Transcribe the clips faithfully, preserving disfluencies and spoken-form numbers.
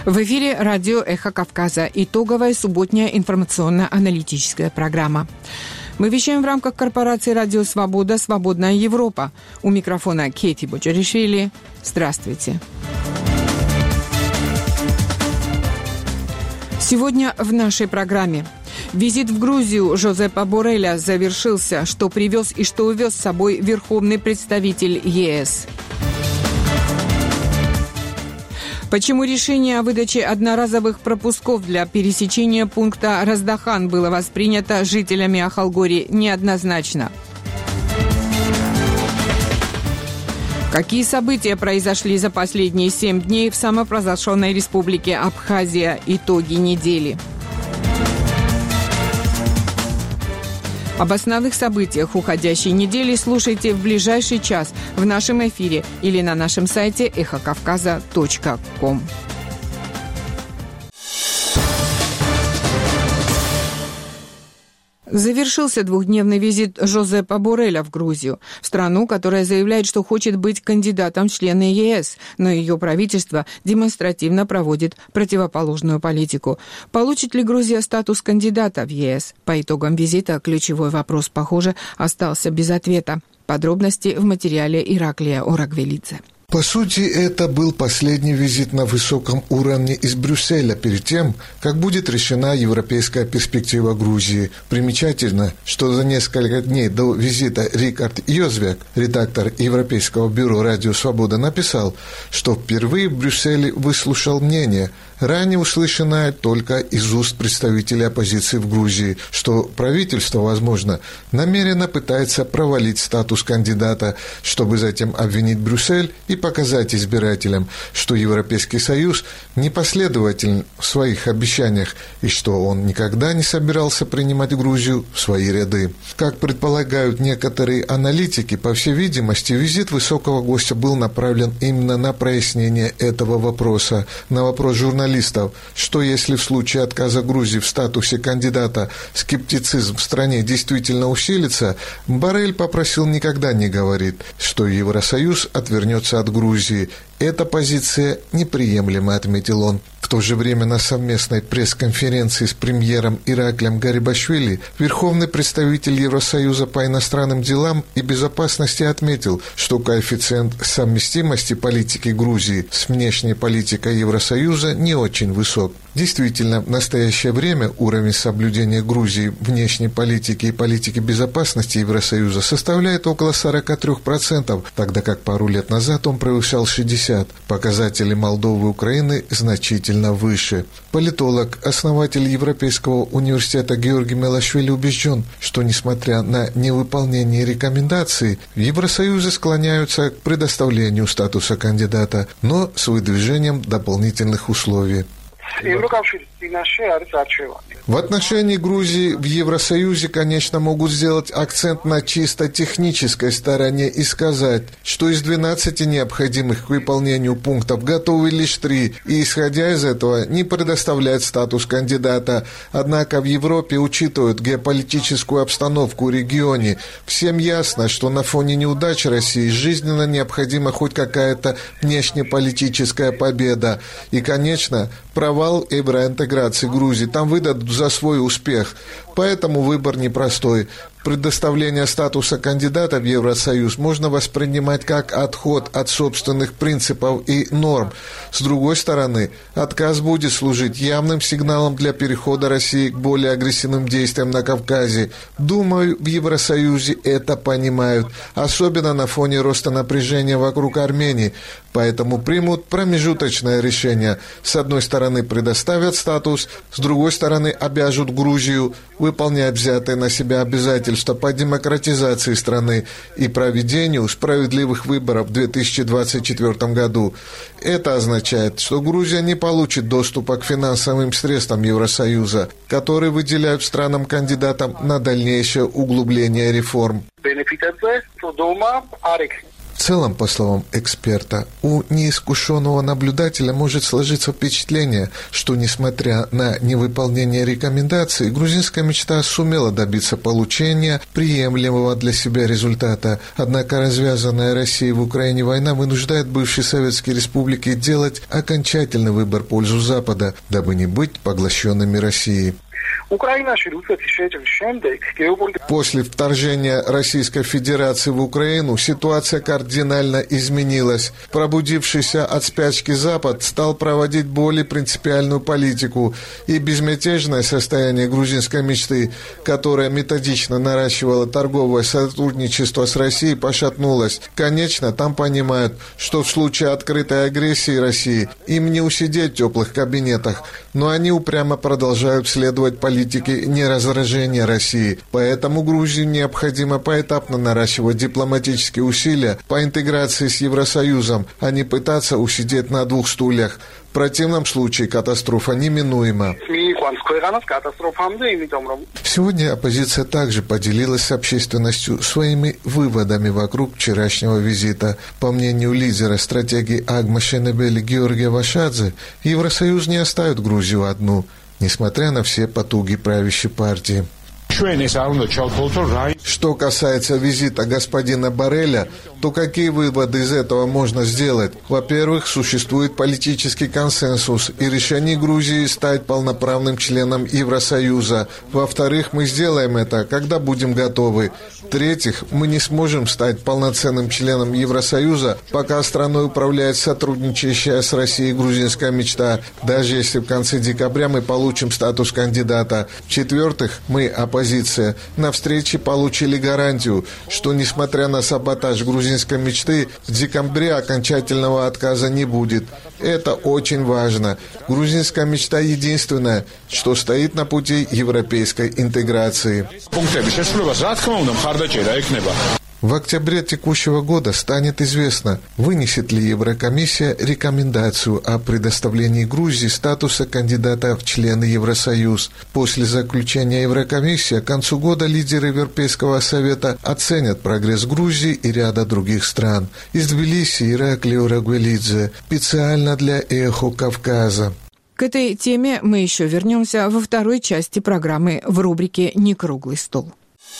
В эфире радио «Эхо Кавказа». Итоговая субботняя информационно-аналитическая программа. Мы вещаем в рамках корпорации «Радио Свобода. Свободная Европа». У микрофона Кейти Боджаришвили. Здравствуйте. Сегодня в нашей программе. Визит в Грузию Жозепа Борреля завершился. Что привез и что увез с собой верховный представитель ЕС. Почему решение о выдаче одноразовых пропусков для пересечения пункта Раздахан было воспринято жителями Ахалгори неоднозначно? Какие события произошли за последние семь дней в самопровозглашенной республике Абхазия? Итоги недели. Об основных событиях уходящей недели слушайте в ближайший час в нашем эфире или на нашем сайте эхо кавказа точка ком. Завершился двухдневный визит Жозепа Борреля в Грузию, в страну, которая заявляет, что хочет быть кандидатом в члены ЕС, но ее правительство демонстративно проводит противоположную политику. Получит ли Грузия статус кандидата в ЕС? По итогам визита ключевой вопрос, похоже, остался без ответа. Подробности в материале Ираклия Орагвелидзе. По сути, это был последний визит на высоком уровне из Брюсселя перед тем, как будет решена европейская перспектива Грузии. Примечательно, что за несколько дней до визита Рикард Йозвек, редактор Европейского бюро «Радио Свобода», написал, что впервые в Брюсселе выслушал мнение, ранее услышанное только из уст представителей оппозиции в Грузии, что правительство, возможно, намеренно пытается провалить статус кандидата, чтобы затем обвинить Брюссель и показать избирателям, что Европейский Союз непоследователен в своих обещаниях и что он никогда не собирался принимать Грузию в свои ряды. Как предполагают некоторые аналитики, по всей видимости, визит высокого гостя был направлен именно на прояснение этого вопроса. На вопрос журналистов, что если в случае отказа Грузии в статусе кандидата скептицизм в стране действительно усилится, Боррель попросил никогда не говорить, что Евросоюз отвернется от Грузии. Эта позиция неприемлема, отметил он. В то же время на совместной пресс-конференции с премьером Ираклием Гарибашвили верховный представитель Евросоюза по иностранным делам и безопасности отметил, что коэффициент совместимости политики Грузии с внешней политикой Евросоюза не очень высок. Действительно, в настоящее время уровень соблюдения Грузии внешней политики и политики безопасности Евросоюза составляет около сорок три процента, тогда как пару лет назад он превышал шестьдесят процентов. Показатели Молдовы и Украины значительно выше. Политолог, основатель Европейского университета Георгий Мелашвили убежден, что, несмотря на невыполнение рекомендаций, в Евросоюзе склоняются к предоставлению статуса кандидата, но с выдвижением дополнительных условий. В отношении Грузии в Евросоюзе, конечно, могут сделать акцент на чисто технической стороне и сказать, что из двенадцати необходимых к выполнению пунктов готовы лишь три, и, исходя из этого, не предоставлять статус кандидата. Однако в Европе учитывают геополитическую обстановку в регионе. Всем ясно, что на фоне неудач России жизненно необходима хоть какая-то внешнеполитическая победа. И, конечно, провал евроинтеграции Грузии там выдадут за свой успех. Поэтому выбор непростой. Предоставление статуса кандидата в Евросоюз можно воспринимать как отход от собственных принципов и норм. С другой стороны, отказ будет служить явным сигналом для перехода России к более агрессивным действиям на Кавказе. Думаю, в Евросоюзе это понимают, особенно на фоне роста напряжения вокруг Армении. Поэтому примут промежуточное решение. С одной стороны, предоставят статус, с другой стороны, обяжут Грузию выполнять взятые на себя обязательства по демократизации страны и проведению справедливых выборов в две тысячи двадцать четвёртом году. Это означает, что Грузия не получит доступа к финансовым средствам Евросоюза, которые выделяют странам-кандидатам на дальнейшее углубление реформ. В целом, по словам эксперта, у неискушенного наблюдателя может сложиться впечатление, что, несмотря на невыполнение рекомендаций, грузинская мечта сумела добиться получения приемлемого для себя результата. Однако развязанная Россией в Украине война вынуждает бывшие советские республики делать окончательный выбор в пользу Запада, дабы не быть поглощенными Россией. После вторжения Российской Федерации в Украину ситуация кардинально изменилась. Пробудившийся от спячки Запад стал проводить более принципиальную политику, и безмятежное состояние грузинской мечты, которая методично наращивала торговое сотрудничество с Россией, пошатнулось. Конечно, там понимают, что в случае открытой агрессии России им не усидеть в теплых кабинетах, но они упрямо продолжают следовать политике неразоружения России. Поэтому Грузии необходимо поэтапно наращивать дипломатические усилия по интеграции с Евросоюзом, а не пытаться усидеть на двух стульях. В противном случае катастрофа неминуема. Сегодня оппозиция также поделилась с общественностью своими выводами вокруг вчерашнего визита. По мнению лидера стратегии Агма Шенебели Георгия Вашадзе, Евросоюз не оставит Грузию одну, несмотря на все потуги правящей партии. Что касается визита господина Борреля, то какие выводы из этого можно сделать? Во-первых, существует политический консенсус и решение Грузии стать полноправным членом Евросоюза. Во-вторых, мы сделаем это, когда будем готовы. В-третьих, мы не сможем стать полноценным членом Евросоюза, пока страной управляет сотрудничающая с Россией грузинская мечта, даже если в конце декабря мы получим статус кандидата. В-четвертых, мы, оппозиция, на встрече получили гарантию, что, несмотря на саботаж грузинской мечты, в декабре окончательного отказа не будет. Это очень важно. Грузинская мечта единственная, что стоит на пути европейской интеграции. В октябре текущего года станет известно, вынесет ли Еврокомиссия рекомендацию о предоставлении Грузии статуса кандидата в члены Евросоюз. После заключения Еврокомиссии к концу года лидеры Европейского совета оценят прогресс Грузии и ряда других стран. Из Тбилиси Ираклий Урагвелидзе, специально для «Эхо Кавказа». К этой теме мы еще вернемся во второй части программы в рубрике «Некруглый стол».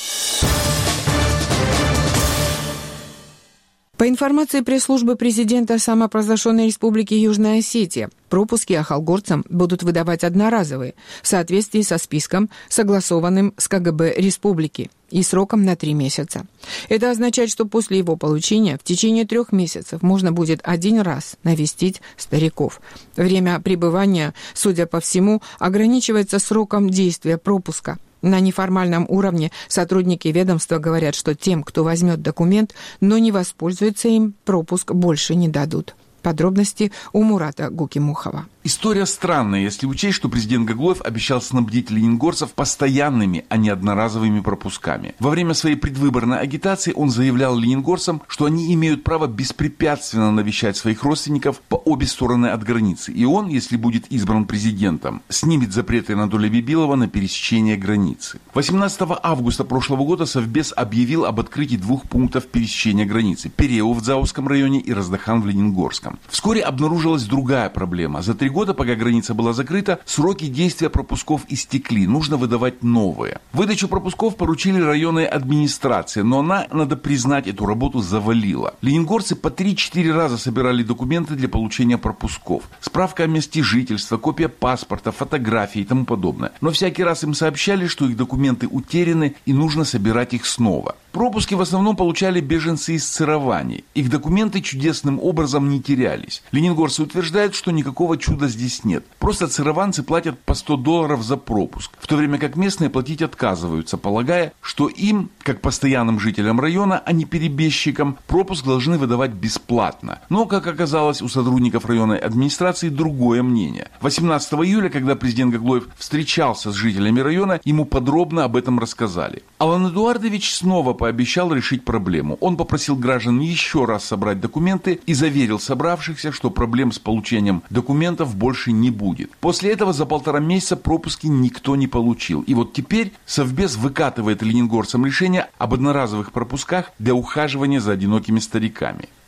По информации пресс-службы президента самопровозглашенной Республики Южная Осетия, пропуски ахалгорцам будут выдавать одноразовые в соответствии со списком, согласованным с ка гэ бэ республики, и сроком на три месяца. Это означает, что после его получения в течение трех месяцев можно будет один раз навестить стариков. Время пребывания, судя по всему, ограничивается сроком действия пропуска. На неформальном уровне сотрудники ведомства говорят, что тем, кто возьмет документ, но не воспользуется им, пропуск больше не дадут. Подробности у Мурата Гукимухова. История странная, если учесть, что президент Гаглоев обещал снабдить лениногорцев постоянными, а не одноразовыми пропусками. Во время своей предвыборной агитации он заявлял лениногорцам, что они имеют право беспрепятственно навещать своих родственников по обе стороны от границы. И он, если будет избран президентом, снимет запреты Анатолия Бибилова на пересечение границы. восемнадцатого августа прошлого года Совбез объявил об открытии двух пунктов пересечения границы – Переу в Дзауском районе и Раздахан в Лениногорском. Вскоре обнаружилась другая проблема. За три года, пока граница была закрыта, сроки действия пропусков истекли, нужно выдавать новые. Выдачу пропусков поручили районной администрации, но она, надо признать, эту работу завалила. Лениногорцы по три-четыре раза собирали документы для получения пропусков. Справка о месте жительства, копия паспорта, фотографии и тому подобное. Но всякий раз им сообщали, что их документы утеряны и нужно собирать их снова. Пропуски в основном получали беженцы из Цировании. Их документы чудесным образом не терялись. Лениногорцы утверждают, что никакого чуда здесь нет. Просто цированцы платят по сто долларов за пропуск, в то время как местные платить отказываются, полагая, что им, как постоянным жителям района, а не перебежчикам, пропуск должны выдавать бесплатно. Но, как оказалось, у сотрудников районной администрации другое мнение. восемнадцатого июля, когда президент Гаглоев встречался с жителями района, ему подробно об этом рассказали. Алан Эдуардович снова пообещал решить проблему. Он попросил граждан еще раз собрать документы и заверил собравшихся, что проблем с получением документов больше не будет. После этого за полтора месяца пропуски никто не получил. И вот теперь Совбез выкатывает лениногорцам решение об одноразовых пропусках для ухаживания за одинокими стариками.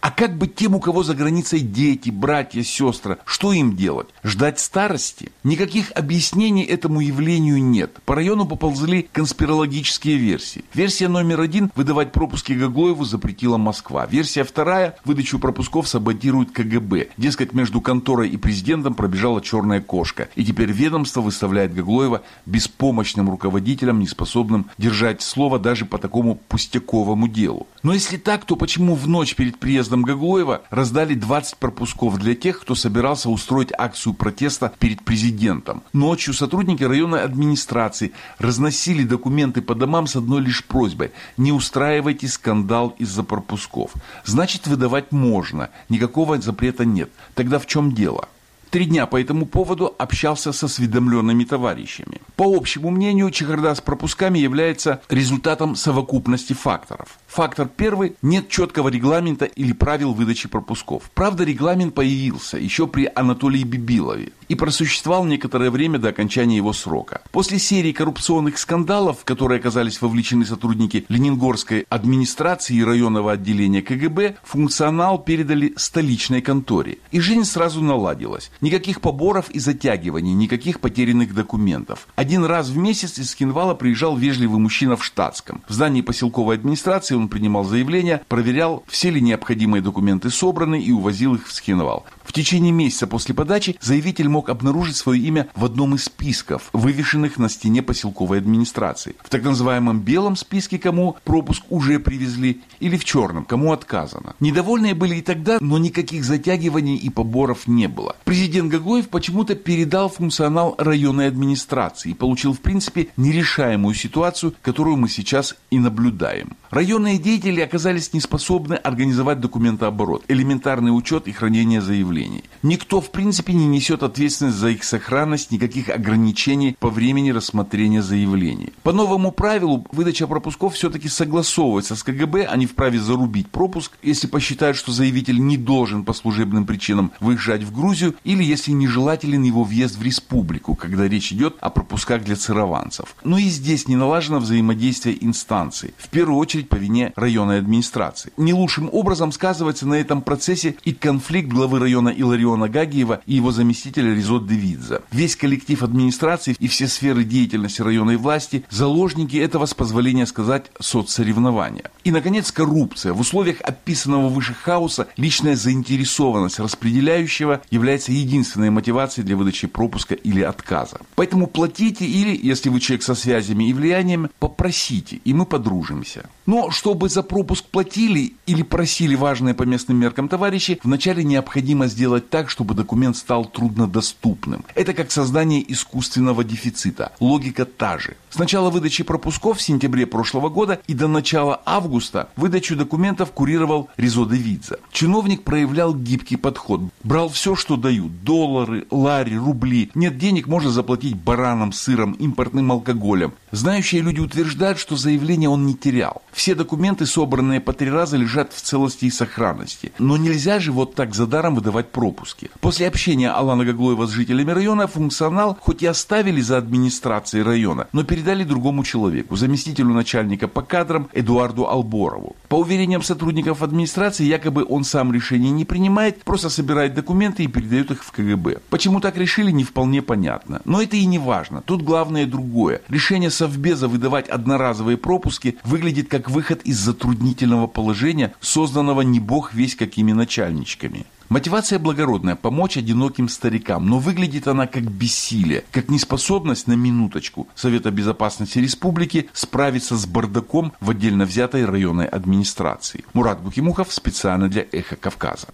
А как быть тем, у кого за границей дети, братья, сестры? Что им делать? Ждать старости? Никаких объяснений этому явлению нет. По району поползли конспирологические версии. Версия номер один – выдавать пропуски Гаглоеву запретила Москва. Версия вторая – выдачу пропусков саботирует ка гэ бэ. Дескать, между конторой и президентом пробежала черная кошка. И теперь ведомство выставляет Гаглоева беспомощным руководителем, неспособным держать слово даже по такому пустяковому делу. Но если так, то почему в ночь перед приездом Гаглоева раздали двадцать пропусков для тех, кто собирался устроить акцию протеста перед президентом? Ночью сотрудники районной администрации разносили документы по домам с одной лишь просьбой: не устраивайте скандал из-за пропусков. Значит, выдавать можно, никакого запрета нет. Тогда в чем дело? Три дня по этому поводу общался с осведомленными товарищами. По общему мнению, чехарда с пропусками является результатом совокупности факторов. Фактор первый – нет четкого регламента или правил выдачи пропусков. Правда, регламент появился еще при Анатолии Бибилове и просуществовал некоторое время до окончания его срока. После серии коррупционных скандалов, в которые оказались вовлечены сотрудники Ленингорской администрации и районного отделения ка гэ бэ, функционал передали столичной конторе. И жизнь сразу наладилась. Никаких поборов и затягиваний, никаких потерянных документов. Один раз в месяц из Хинвала приезжал вежливый мужчина в штатском. В здании поселковой администрации он принимал заявления, проверял, все ли необходимые документы собраны, и увозил их в Схинвал. В течение месяца после подачи заявитель мог обнаружить свое имя в одном из списков, вывешенных на стене поселковой администрации. В так называемом белом списке, кому пропуск уже привезли, или в черном, кому отказано. Недовольные были и тогда, но никаких затягиваний и поборов не было. Президент Гаглоев почему-то передал функционал районной администрации и получил, в принципе, нерешаемую ситуацию, которую мы сейчас и наблюдаем. Районные деятели оказались неспособны организовать документооборот, элементарный учет и хранение заявлений. Никто, в принципе, не несет ответственность за их сохранность, никаких ограничений по времени рассмотрения заявлений. По новому правилу, выдача пропусков все-таки согласовывается с ка гэ бэ, они вправе зарубить пропуск, если посчитают, что заявитель не должен по служебным причинам выезжать в Грузию, или если нежелателен его въезд в республику, когда речь идет о пропусках для цараванцев. Но и здесь не налажено взаимодействие инстанций, в первую очередь по вине районной администрации. Не лучшим образом сказывается на этом процессе и конфликт главы района Илариона Гагиева и его заместителя Резо Девидзе. Весь коллектив администрации и все сферы деятельности районной власти – заложники этого, с позволения сказать, соцсоревнования. И, наконец, коррупция. В условиях описанного выше хаоса личная заинтересованность распределяющего является единственной мотивацией для выдачи пропуска или отказа. Поэтому платите или, если вы человек со связями и влиянием, попросите, и мы подружимся. Но чтобы за пропуск платили или просили важные по местным меркам товарищи, вначале необходимо сделать так, чтобы документ стал труднодоступным. Это как создание искусственного дефицита. Логика та же. С начала выдачи пропусков в сентябре прошлого года и до начала августа выдачу документов курировал Резо Девидзе. Чиновник проявлял гибкий подход. Брал все, что дают. Доллары, лари, рубли. Нет денег, можно заплатить бараном, сыром, импортным алкоголем. Знающие люди утверждают, что заявление он не терял. Все документы, собранные по три раза, лежат в целости и сохранности. Но нельзя же вот так за даром выдавать пропуски. После общения Алана Гаглоева с жителями района функционал хоть и оставили за администрацией района, но передали другому человеку, заместителю начальника по кадрам Эдуарду Алборову. По уверениям сотрудников администрации, якобы он сам решение не принимает, просто собирает документы и передает их в ка гэ бэ. Почему так решили, не вполне понятно. Но это и не важно. Тут главное другое. Решение Совбеза выдавать одноразовые пропуски выглядит как выход из затруднительного положения, созданного не бог весть какими начальничками. Мотивация благородная – помочь одиноким старикам, но выглядит она как бессилие, как неспособность на минуточку Совета Безопасности Республики справиться с бардаком в отдельно взятой районной администрации. Мурат Букимухов специально для «Эхо Кавказа».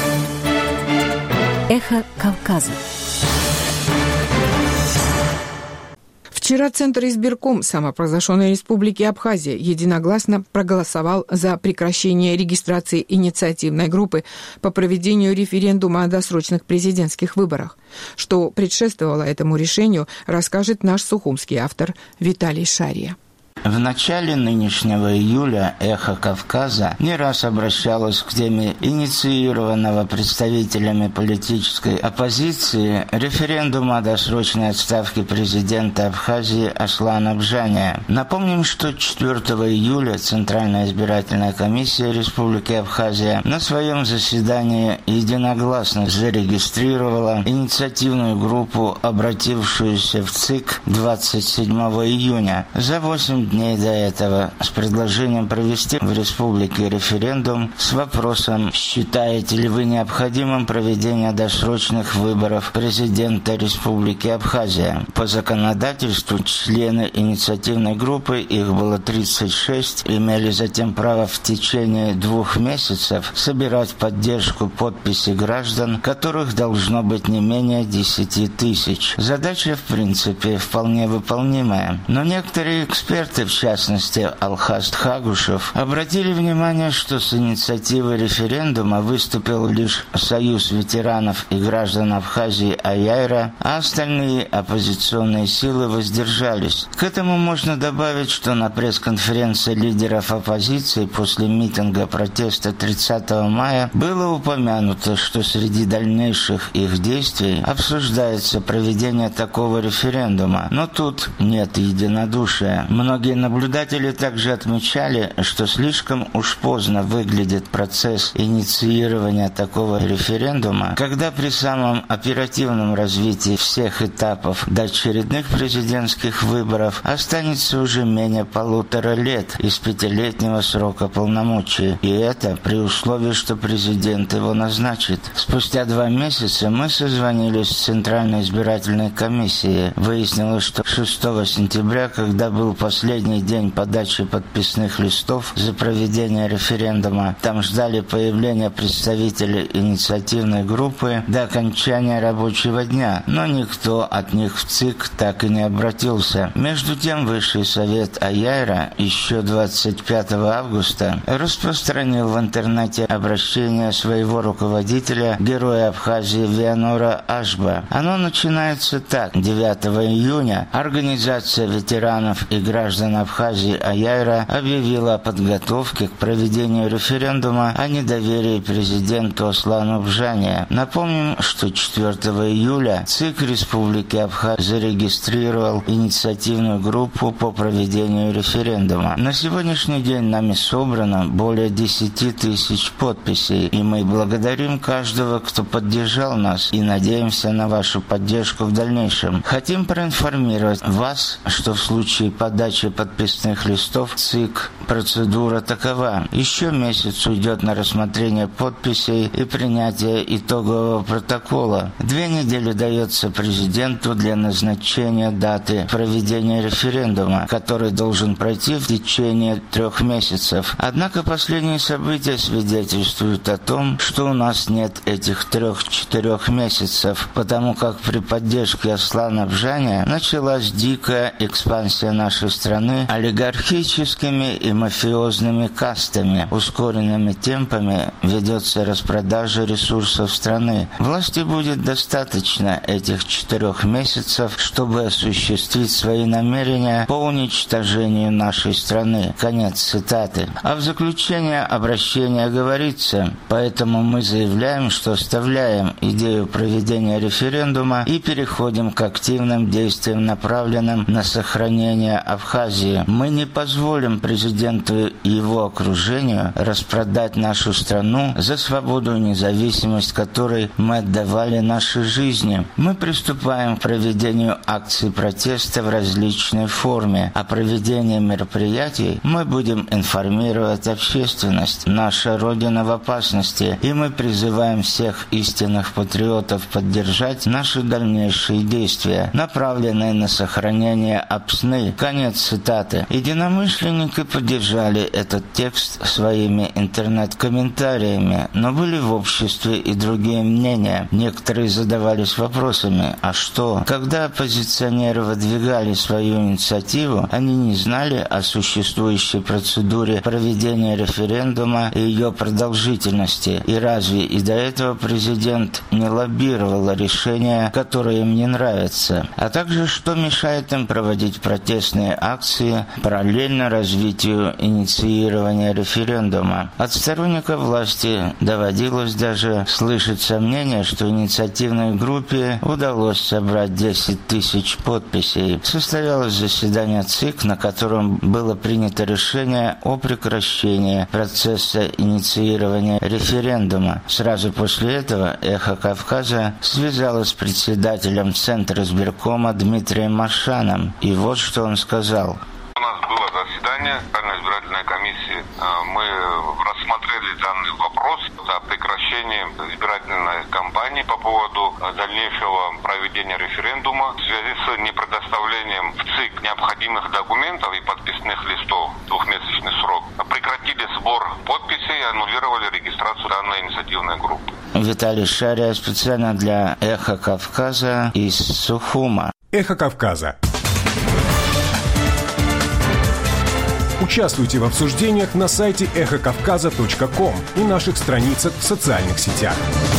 «Эхо Кавказа». Вчера Центр избирком самопровозглашенной Республики Абхазия единогласно проголосовал за прекращение регистрации инициативной группы по проведению референдума о досрочных президентских выборах. Что предшествовало этому решению, расскажет наш сухумский автор Виталий Шария. В начале нынешнего июля «Эхо Кавказа» не раз обращалось к теме инициированного представителями политической оппозиции референдума о досрочной отставке президента Абхазии Аслана Бжания. Напомним, что четвёртого июля Центральная избирательная комиссия Республики Абхазия на своем заседании единогласно зарегистрировала инициативную группу, обратившуюся в ЦИК двадцать седьмого июня. За восемь дней до этого с предложением провести в республике референдум с вопросом: считаете ли вы необходимым проведение досрочных выборов президента Республики Абхазия? По законодательству члены инициативной группы, их было тридцать шесть, имели затем право в течение двух месяцев собирать поддержку подписи граждан, которых должно быть не менее десяти тысяч. Задача, в принципе, вполне выполнимая. Но некоторые эксперты, в частности Алхас Хагушев, обратили внимание, что с инициативой референдума выступил лишь Союз ветеранов и граждан Абхазии Аяйра, а остальные оппозиционные силы воздержались. К этому можно добавить, что на пресс-конференции лидеров оппозиции после митинга протеста тридцатого мая было упомянуто, что среди дальнейших их действий обсуждается проведение такого референдума. Но тут нет единодушия. Многие наблюдатели также отмечали, что слишком уж поздно выглядит процесс инициирования такого референдума, когда при самом оперативном развитии всех этапов до очередных президентских выборов останется уже менее полутора лет из пятилетнего срока полномочий. И это при условии, что президент его назначит. Спустя два месяца мы созвонились с Центральной избирательной комиссией. Выяснилось, что шестого сентября, когда был последний день подачи подписных листов за проведение референдума, там ждали появления представителей инициативной группы до окончания рабочего дня, но никто от них в ЦИК так и не обратился. Между тем, Высший совет Аяйра еще двадцать пятого августа распространил в интернете обращение своего руководителя, героя Абхазии Вианора Ашба. Оно начинается так. девятого июня Организация ветеранов и граждан Абхазии Аяйра объявила о подготовке к проведению референдума о недоверии президенту Аслану Бжания. Напомним, что четвёртого июля ЦИК Республики Абхазия зарегистрировал инициативную группу по проведению референдума. На сегодняшний день нами собрано более десяти тысяч подписей, и мы благодарим каждого, кто поддержал нас, и надеемся на вашу поддержку в дальнейшем. Хотим проинформировать вас, что в случае подачи подписных листов ЦИК процедура такова. Еще месяц уйдет на рассмотрение подписей и принятие итогового протокола. Две недели дается президенту для назначения даты проведения референдума, который должен пройти в течение трех месяцев. Однако последние события свидетельствуют о том, что у нас нет этих трех-четырех месяцев, потому как при поддержке Аслана Бжания началась дикая экспансия нашей страны олигархическими и мафиозными кастами. Ускоренными темпами ведется распродажа ресурсов страны. Власти будет достаточно этих четырех месяцев, чтобы осуществить свои намерения по уничтожению нашей страны. Конец цитаты. А в заключение обращения говорится: поэтому мы заявляем, что оставляем идею проведения референдума и переходим к активным действиям, направленным на сохранение Абхазии. Мы не позволим президенту и его окружению распродать нашу страну за свободу и независимость, которой мы отдавали наши жизни. Мы приступаем к проведению акций протеста в различной форме. О проведении мероприятий мы будем информировать общественность. Наша Родина в опасности, и мы призываем всех истинных патриотов поддержать наши дальнейшие действия, направленные на сохранение Апсны. Конец цитаты. Единомышленники поддержали этот текст своими интернет-комментариями, но были в обществе и другие мнения. Некоторые задавались вопросами: а что? Когда оппозиционеры выдвигали свою инициативу, они не знали о существующей процедуре проведения референдума и ее продолжительности. И разве и до этого президент не лоббировал решения, которые им не нравятся? А также, что мешает им проводить протестные акции акции параллельно развитию инициирования референдума. От сторонников власти доводилось даже слышать сомнения, что инициативной группе удалось собрать десять тысяч подписей. Состоялось заседание ЦИК, на котором было принято решение о прекращении процесса инициирования референдума. Сразу после этого «Эхо Кавказа» связалось с председателем Центра избиркома Дмитрием Машаном. И вот что он сказал. У нас было заседание избирательной комиссии. Мы рассмотрели данный вопрос за прекращение избирательной кампании по поводу дальнейшего проведения референдума в связи с непредоставлением в ЦИК необходимых документов и подписных листов в двухмесячный срок. Прекратили сбор подписей и аннулировали регистрацию данной инициативной группы. Виталий Шария специально для «Эхо Кавказа» из Сухума. «Эхо Кавказа». Участвуйте в обсуждениях на сайте эхо кавказа точка ком и наших страницах в социальных сетях.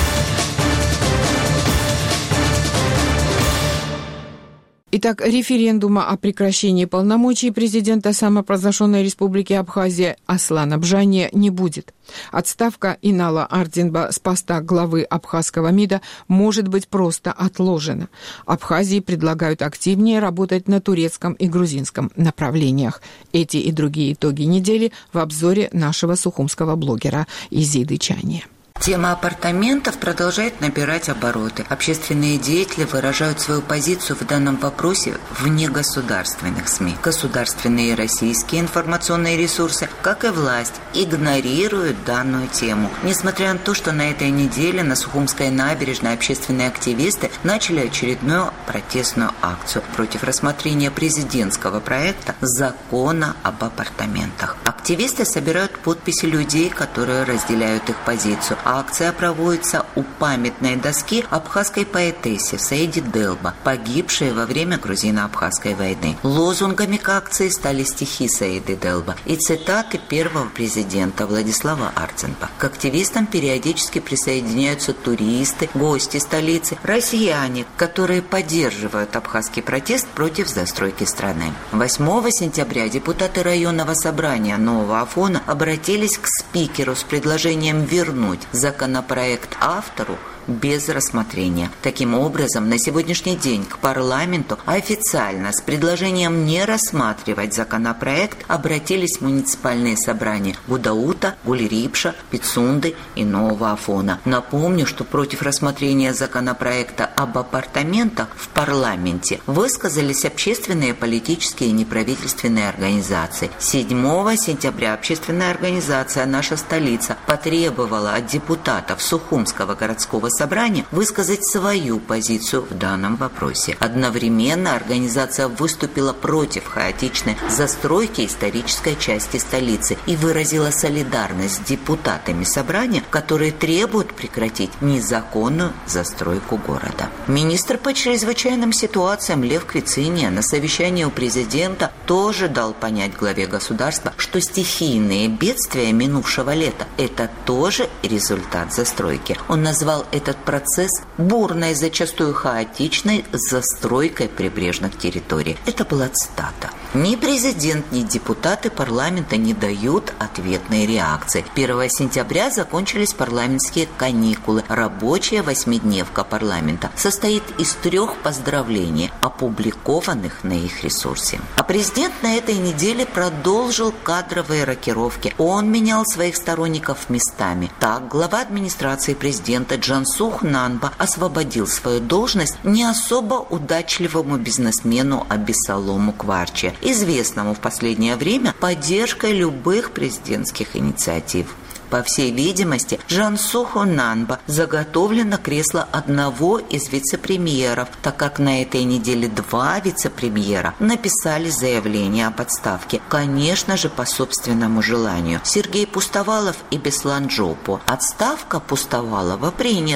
Итак, референдума о прекращении полномочий президента самопровозглашенной республики Абхазия Аслана Бжания не будет. Отставка Инала Ардинба с поста главы абхазского МИДа может быть просто отложена. Абхазии предлагают активнее работать на турецком и грузинском направлениях. Эти и другие итоги недели в обзоре нашего сухумского блогера Изиды Чания. Тема апартаментов продолжает набирать обороты. Общественные деятели выражают свою позицию в данном вопросе в негосударственных СМИ. Государственные и российские информационные ресурсы, как и власть, игнорируют данную тему. Несмотря на то, что на этой неделе на Сухумской набережной общественные активисты начали очередную протестную акцию против рассмотрения президентского проекта закона об апартаментах. Активисты собирают подписи людей, которые разделяют их позицию. Акция проводится у памятной доски абхазской поэтессе Саиды Делба, погибшей во время грузино-абхазской войны. Лозунгами к акции стали стихи Саиды Делба и цитаты первого президента Владислава Ардинба. К активистам периодически присоединяются туристы, гости столицы, россияне, которые поддерживают абхазский протест против застройки страны. восьмого сентября депутаты районного собрания Нового Афона обратились к спикеру с предложением вернуть законопроект автору без рассмотрения. Таким образом, на сегодняшний день к парламенту официально с предложением не рассматривать законопроект обратились муниципальные собрания Гудаута, Гуль-Рипша, Пицунды и Нового Афона. Напомню, что против рассмотрения законопроекта об апартаментах в парламенте высказались общественные, политические и неправительственные организации. седьмого сентября общественная организация «Наша столица» потребовала от депутатов Сухумского городского собрания высказать свою позицию в данном вопросе. Одновременно организация выступила против хаотичной застройки исторической части столицы и выразила солидарность с депутатами собрания, которые требуют прекратить незаконную застройку города. Министр по чрезвычайным ситуациям Лев Квициния на совещании у президента тоже дал понять главе государства, что стихийные бедствия минувшего лета – это тоже результат застройки. Он назвал это этот процесс бурной, зачастую хаотичной застройкой прибрежных территорий. Это была цитата. Ни президент, ни депутаты парламента не дают ответной реакции. первого сентября закончились парламентские каникулы. Рабочая восьмидневка парламента состоит из трех поздравлений, опубликованных на их ресурсе. А президент на этой неделе продолжил кадровые рокировки. Он менял своих сторонников местами. Так, глава администрации президента Джансух Нанба освободил свою должность не особо удачливому бизнесмену Абиссалому Кварче, известному в последнее время поддержкой любых президентских инициатив. По всей видимости, Джансуху Нанба заготовлено кресло одного из вице-премьеров, так как на этой неделе два вице-премьера написали заявление об отставке. Конечно же, по собственному желанию. Сергей Пустовалов и Беслан Джопу. Отставка Пустовалова принята.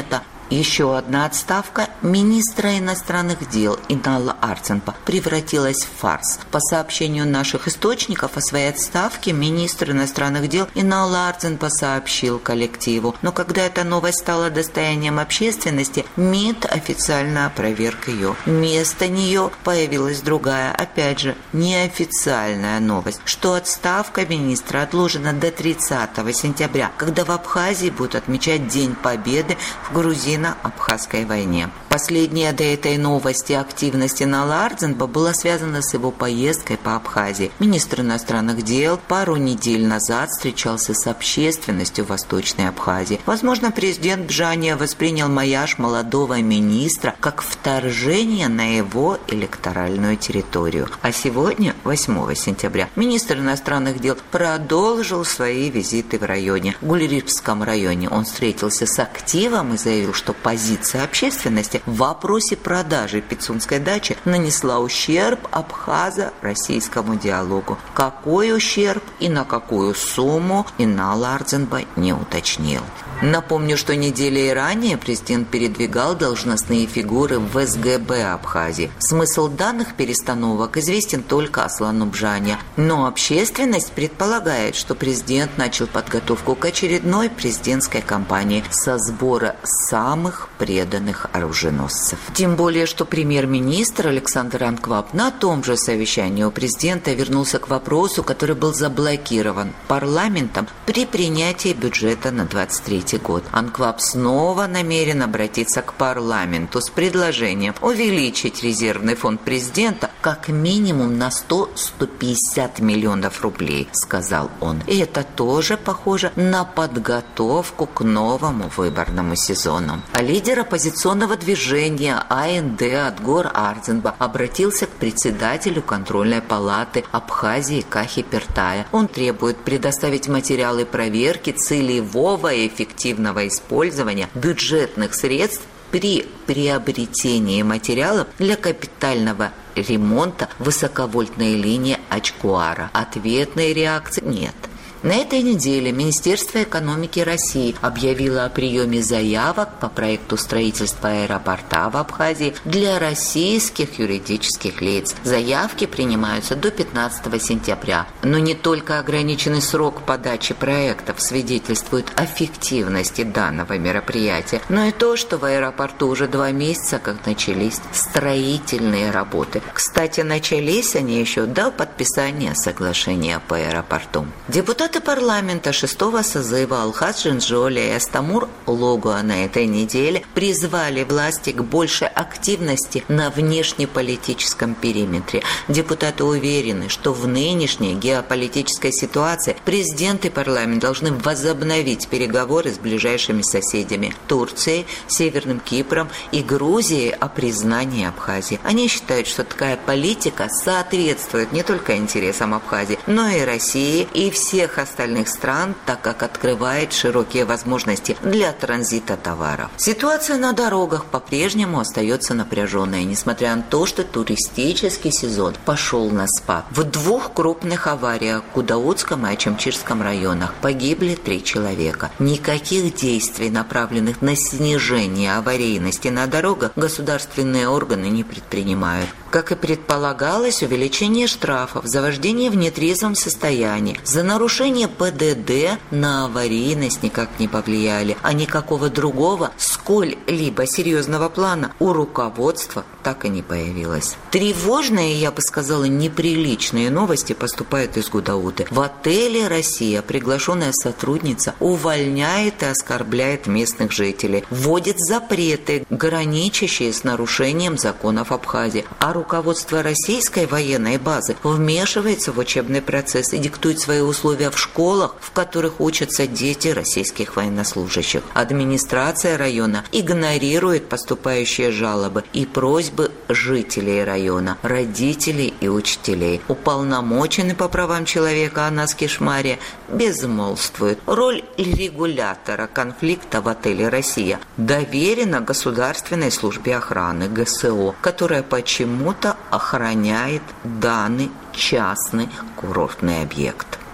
Еще одна отставка министра иностранных дел Инала Арценпа превратилась в фарс. По сообщению наших источников, о своей отставке министр иностранных дел Инала Арценпа сообщил коллективу. Но когда эта новость стала достоянием общественности, МИД официально опроверг ее. Вместо нее появилась другая, опять же, неофициальная новость, что отставка министра отложена до тридцатого сентября, когда в Абхазии будут отмечать День Победы в грузино-абхазской войне. Последняя до этой новости активность Инала Арценпа была связана с его поездкой по Абхазии. Министр иностранных дел пару недель назад встречался с общественностью Восточной Абхазии. Возможно, президент Бжания воспринял маяж молодого министра как вторжение на его электоральную территорию. А сегодня, восьмого сентября, министр иностранных дел продолжил свои визиты в районе. В Гулирипском районе он встретился с активом и заявил, что позиция общественности в вопросе продажи пицунской дачи нанесла ущерб абхазо-российскому диалогу. Какой ущерб и на какую сумму Инала Арценпа не уточнил. Напомню, что неделей ранее президент передвигал должностные фигуры в эс гэ бэ Абхазии. Смысл данных перестановок известен только Аслану Бжания. Но общественность предполагает, что президент начал подготовку к очередной президентской кампании со сбора самых преданных оруженосцев. Тем более, что премьер-министр Александр Анкваб на том же совещании у президента вернулся к вопросу, который был заблокирован парламентом при принятии бюджета на двадцать третий год. Анкваб снова намерен обратиться к парламенту с предложением увеличить резервный фонд президента как минимум на сто - сто пятьдесят миллионов рублей, сказал он. И это тоже похоже на подготовку к новому выборному сезону. А лидер оппозиционного движения а эн дэ Адгор Ардзенба обратился к председателю контрольной палаты Абхазии Кахи Пертая. Он требует предоставить материалы проверки целевого и эффективного использования бюджетных средств при приобретении материалов для капитального ремонта высоковольтной линии Ачкуара. Ответной реакции нет. На этой неделе Министерство экономики России объявило о приеме заявок по проекту строительства аэропорта в Абхазии для российских юридических лиц. Заявки принимаются до пятнадцатого сентября. Но не только ограниченный срок подачи проектов свидетельствует о эффективности данного мероприятия, но и то, что в аэропорту уже два месяца как начались строительные работы. Кстати, начались они еще до подписания соглашения по аэропорту. Депутаты парламента шестого созыва Алхаз Джинджоли и Астамур Логуа на этой неделе призвали власти к большей активности на внешнеполитическом периметре. Депутаты уверены, что в нынешней геополитической ситуации президент и парламент должны возобновить переговоры с ближайшими соседями – Турцией, Северным Кипром и Грузией о признании Абхазии. Они считают, что такая политика соответствует не только интересам Абхазии, но и России и всех остальных стран, так как открывает широкие возможности для транзита товаров. Ситуация на дорогах по-прежнему остается напряженной, несмотря на то, что туристический сезон пошел на спад. В двух крупных авариях в Гудаутском и Ачамчирском районах погибли три человека. Никаких действий, направленных на снижение аварийности на дорогах, государственные органы не предпринимают. Как и предполагалось, увеличение штрафов за вождение в нетрезвом состоянии, за нарушение пэ дэ дэ на аварийность никак не повлияли, а никакого другого сколь-либо серьезного плана у руководства так и не появилось. Тревожные, я бы сказала, неприличные новости поступают из Гудауты. В отеле «Россия» приглашенная сотрудница увольняет и оскорбляет местных жителей, вводит запреты, граничащие с нарушением законов Абхазии, а руководство российской военной базы вмешивается в учебный процесс и диктует свои условия в школах, в которых учатся дети российских военнослужащих. Администрация района игнорирует поступающие жалобы и просьбы жителей района, родителей и учителей. Уполномоченный по правам человека Анас Кишмария безмолвствует. Роль регулятора конфликта в отеле «Россия» доверена Государственной службе охраны гэ эс о, которая почему-то охраняет данный частный курортный объект.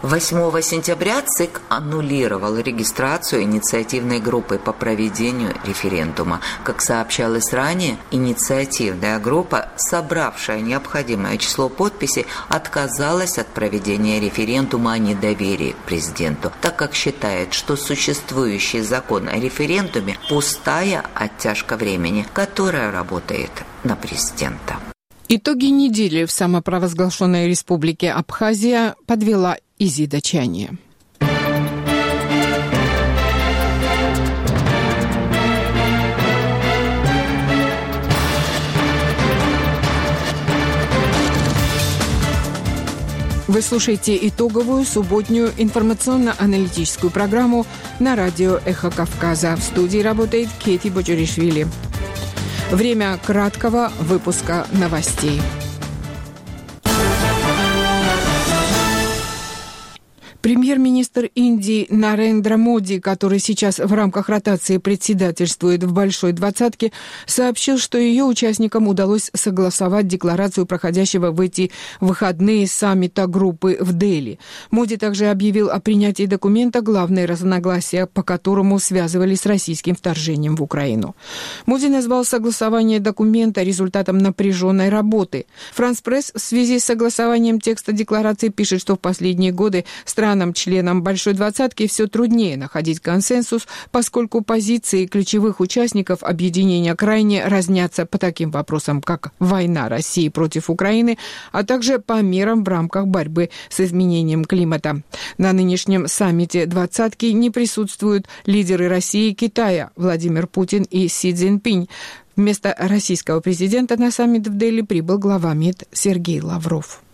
восьмого сентября ЦИК аннулировал регистрацию инициативной группы по проведению референдума. Как сообщалось ранее, инициативная группа, собравшая необходимое число подписей, отказалась от проведения референдума о недоверии к президенту, так как считает, что существующий закон о референдуме – пустая оттяжка времени, которая работает на президента. Итоги недели в самопровозглашенной республике Абхазия подвела Изида Чания. Вы слушаете итоговую субботнюю информационно-аналитическую программу на радио «Эхо Кавказа». В студии работает Кети Боджуришвили. Время краткого выпуска новостей. Премьер-министр Индии Нарендра Моди, который сейчас в рамках ротации председательствует в «Большой двадцатке», сообщил, что ее участникам удалось согласовать декларацию проходящего в эти выходные саммита группы в Дели. Моди также объявил о принятии документа, главные разногласия по которому связывались с российским вторжением в Украину. Моди назвал согласование документа результатом напряженной работы. «Франс Пресс» в связи с согласованием текста декларации пишет, что в последние годы страны Странам-членам «Большой двадцатки» все труднее находить консенсус, поскольку позиции ключевых участников объединения крайне разнятся по таким вопросам, как война России против Украины, а также по мерам в рамках борьбы с изменением климата. На нынешнем саммите «двадцатки» не присутствуют лидеры России и Китая Владимир Путин и Си Цзиньпинь. Вместо российского президента на саммит в Дели прибыл глава МИД Сергей Лавров.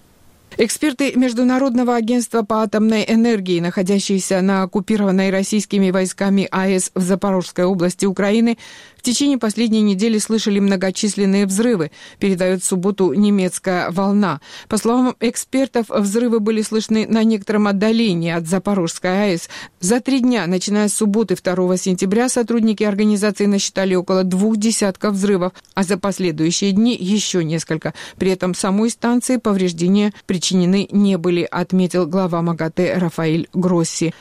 Эксперты Международного агентства по атомной энергии, находящиеся на оккупированной российскими войсками АЭС в Запорожской области Украины, в течение последней недели слышали многочисленные взрывы, передает в субботу немецкая «Волна». По словам экспертов, взрывы были слышны на некотором отдалении от Запорожской АЭС. За три дня, начиная с субботы второго сентября, сотрудники организации насчитали около двух десятков взрывов, а за последующие дни еще несколько. При этом самой станции повреждения причинены не были, отметил глава МАГАТЭ Рафаэль Гросси.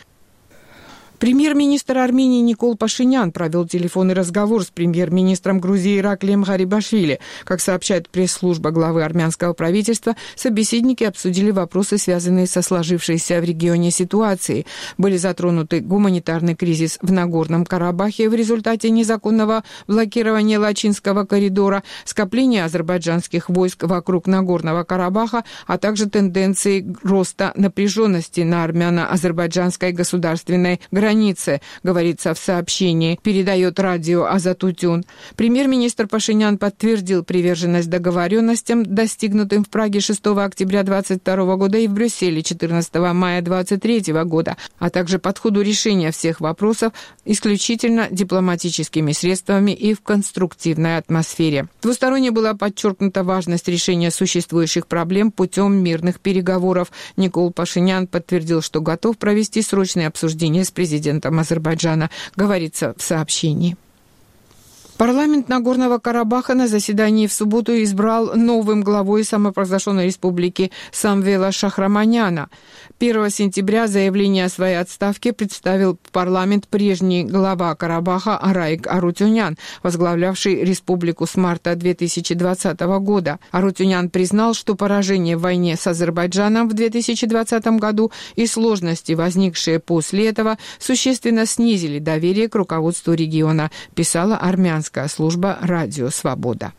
Премьер-министр Армении Никол Пашинян провел телефонный разговор с премьер-министром Грузии Ираклием Гарибашвили. Как сообщает пресс-служба главы армянского правительства, собеседники обсудили вопросы, связанные со сложившейся в регионе ситуацией. Были затронуты гуманитарный кризис в Нагорном Карабахе в результате незаконного блокирования Лачинского коридора, скопление азербайджанских войск вокруг Нагорного Карабаха, а также тенденции роста напряженности на армяно-азербайджанской государственной границе. границе, говорится в сообщении, передает радио Азатутюн. Премьер-министр Пашинян подтвердил приверженность договоренностям, достигнутым в Праге шестого октября двадцать второго года и в Брюсселе четырнадцатого мая двадцать третьего года, а также подходу решения всех вопросов исключительно дипломатическими средствами и в конструктивной атмосфере. Двусторонне была подчеркнута важность решения существующих проблем путем мирных переговоров. Никол Пашинян подтвердил, что готов провести срочные обсуждения с президентом президентом Азербайджана, говорится в сообщении. Парламент Нагорного Карабаха на заседании в субботу избрал новым главой самопровозглашенной республики Самвела Шахраманяна. первого сентября заявление о своей отставке представил в парламент прежний глава Карабаха Арайк Арутюнян, возглавлявший республику с марта две тысячи двадцатого года. Арутюнян признал, что поражение в войне с Азербайджаном в две тысячи двадцатом году и сложности, возникшие после этого, существенно снизили доверие к руководству региона, писала армянская служба «Радио Свобода».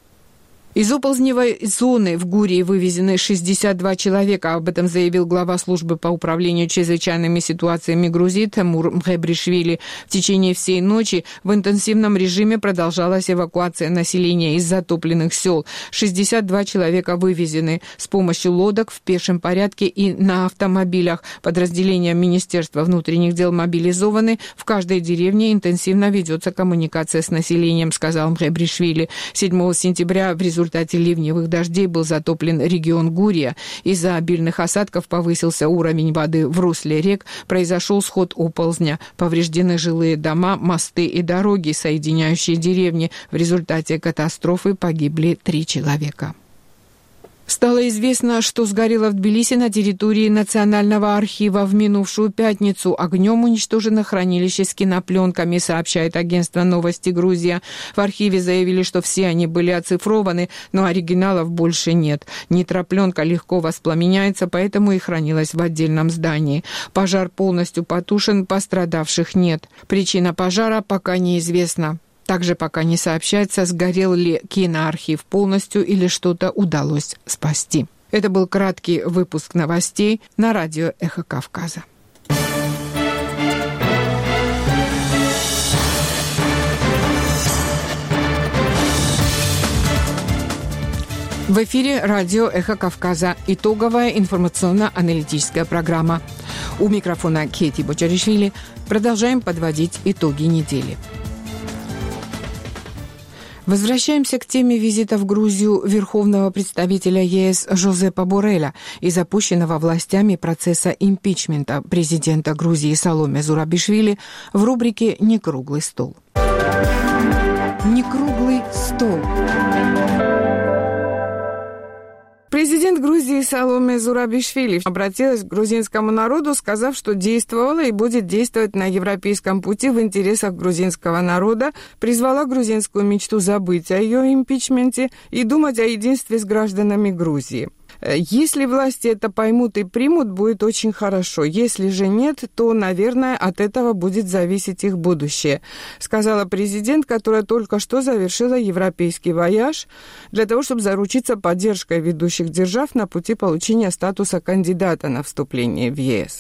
Из оползневой зоны в Гурии вывезены шестьдесят два человека. Об этом заявил глава службы по управлению чрезвычайными ситуациями Грузии Тимур Мхебришвили. В течение всей ночи в интенсивном режиме продолжалась эвакуация населения из затопленных сел. шестьдесят два человека вывезены с помощью лодок в пешем порядке и на автомобилях. Подразделения Министерства внутренних дел мобилизованы. В каждой деревне интенсивно ведется коммуникация с населением, сказал Мхебришвили. седьмого сентября в результате В результате ливневых дождей был затоплен регион Гурия. Из-за обильных осадков повысился уровень воды в русле рек, произошел сход оползня. Повреждены жилые дома, мосты и дороги, соединяющие деревни. В результате катастрофы погибли три человека. Стало известно, что сгорело в Тбилиси на территории Национального архива в минувшую пятницу. Огнем уничтожено хранилище с кинопленками, сообщает агентство «Новости Грузия». В архиве заявили, что все они были оцифрованы, но оригиналов больше нет. Нитропленка легко воспламеняется, поэтому и хранилась в отдельном здании. Пожар полностью потушен, пострадавших нет. Причина пожара пока неизвестна. Также пока не сообщается, сгорел ли киноархив полностью или что-то удалось спасти. Это был краткий выпуск новостей на радио «Эхо Кавказа». В эфире радио «Эхо Кавказа». Итоговая информационно-аналитическая программа. У микрофона Кети Бочаришвили. Продолжаем подводить итоги недели. Возвращаемся к теме визита в Грузию верховного представителя ЕС Жозепа Борреля и запущенного властями процесса импичмента президента Грузии Саломе Зурабишвили в рубрике «Некруглый стол». Некруглый стол. Президент Грузии Саломе Зурабишвили обратилась к грузинскому народу, сказав, что действовала и будет действовать на европейском пути в интересах грузинского народа, призвала грузинскую мечту забыть о ее импичменте и думать о единстве с гражданами Грузии. Если власти это поймут и примут, будет очень хорошо. Если же нет, то, наверное, от этого будет зависеть их будущее, сказала президент, которая только что завершила европейский вояж для того, чтобы заручиться поддержкой ведущих держав на пути получения статуса кандидата на вступление в ЕС.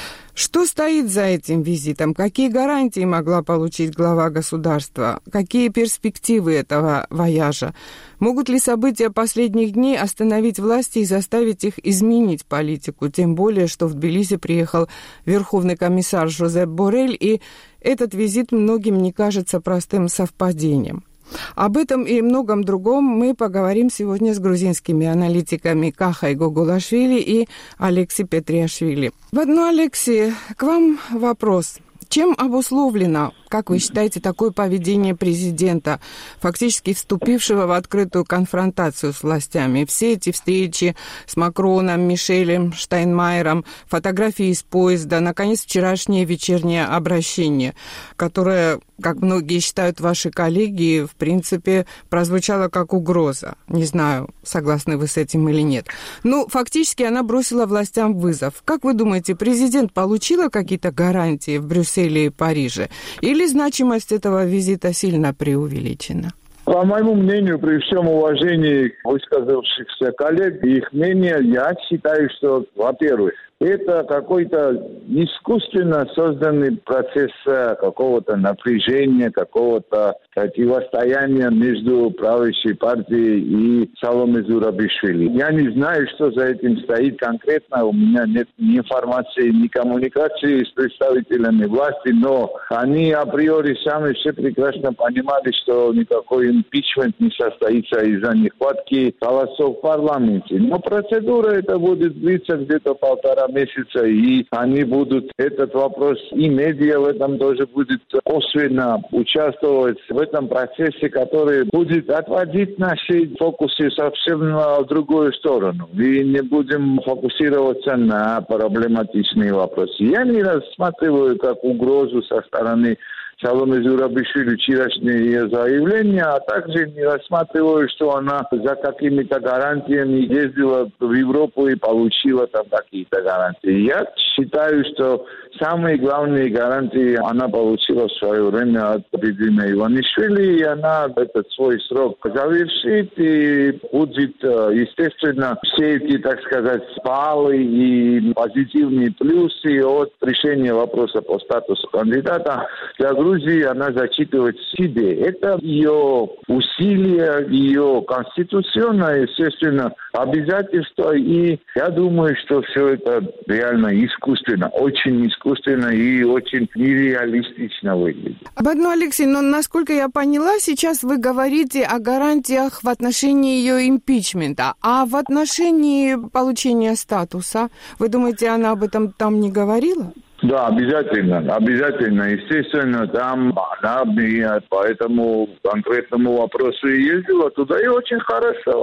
Что стоит за этим визитом? Какие гарантии могла получить глава государства? Какие перспективы этого вояжа? Могут ли события последних дней остановить власти и заставить их изменить политику? Тем более, что в Тбилиси приехал верховный комиссар Жозеп Боррель, и этот визит многим не кажется простым совпадением. Об этом и многом другом мы поговорим сегодня с грузинскими аналитиками Кахай Гогулашвили и Алекси Петриашвили. В одну, Алекси, к вам вопрос. Чем обусловлено, как вы считаете, такое поведение президента, фактически вступившего в открытую конфронтацию с властями? Все эти встречи с Макроном, Мишелем, Штайнмайером, фотографии из поезда, наконец, вчерашнее вечернее обращение, которое, как многие считают ваши коллеги, в принципе, прозвучало как угроза. Не знаю, согласны вы с этим или нет. Ну, фактически она бросила властям вызов. Как вы думаете, президент получила какие-то гарантии в Брюсселе и Париже? Или значимость этого визита сильно преувеличена? По моему мнению, при всем уважении к высказавшихся коллег и их мнения, я считаю, что, во-первых, это какой-то искусственно созданный процесс какого-то напряжения, какого-то противостояния между правящей партией и Саломе Зурабишвили. Я не знаю, что за этим стоит конкретно. У меня нет ни информации, ни коммуникации с представителями власти, но они априори сами все прекрасно понимали, что никакой импичмент не состоится из-за нехватки голосов в парламенте. Но процедура это будет длиться где-то полтора месяца, и они будут этот вопрос, и медиа в этом тоже будет косвенно участвовать в этом процессе, который будет отводить наши фокусы совсем в другую сторону. И не будем фокусироваться на проблематичные вопросы. Я не рассматриваю как угрозу со стороны Саломе Зурабишвили вчерашнее заявление, а также не рассматриваю, что она за какими-то гарантиями ездила в Европу и получила там какие-то гарантии. Я считаю, что самые главные гарантии она получила в свое время от президента Иванишвили, и она этот свой срок завершит, и будет, естественно, все эти, так сказать, баллы и позитивные плюсы от решения вопроса по статусу кандидата для Грузии она зачитывает себе. Это ее усилия, ее конституционное, естественно, обязательство, и я думаю, что все это реально искусственно, очень искусственно и очень нереалистично выглядит. Ободно, Алексей, но насколько я поняла, сейчас вы говорите о гарантиях в отношении ее импичмента, а в отношении получения статуса, вы думаете, она об этом там не говорила? Да, обязательно, обязательно. Естественно, там она по этому конкретному вопросу и ездила туда, и очень хорошо.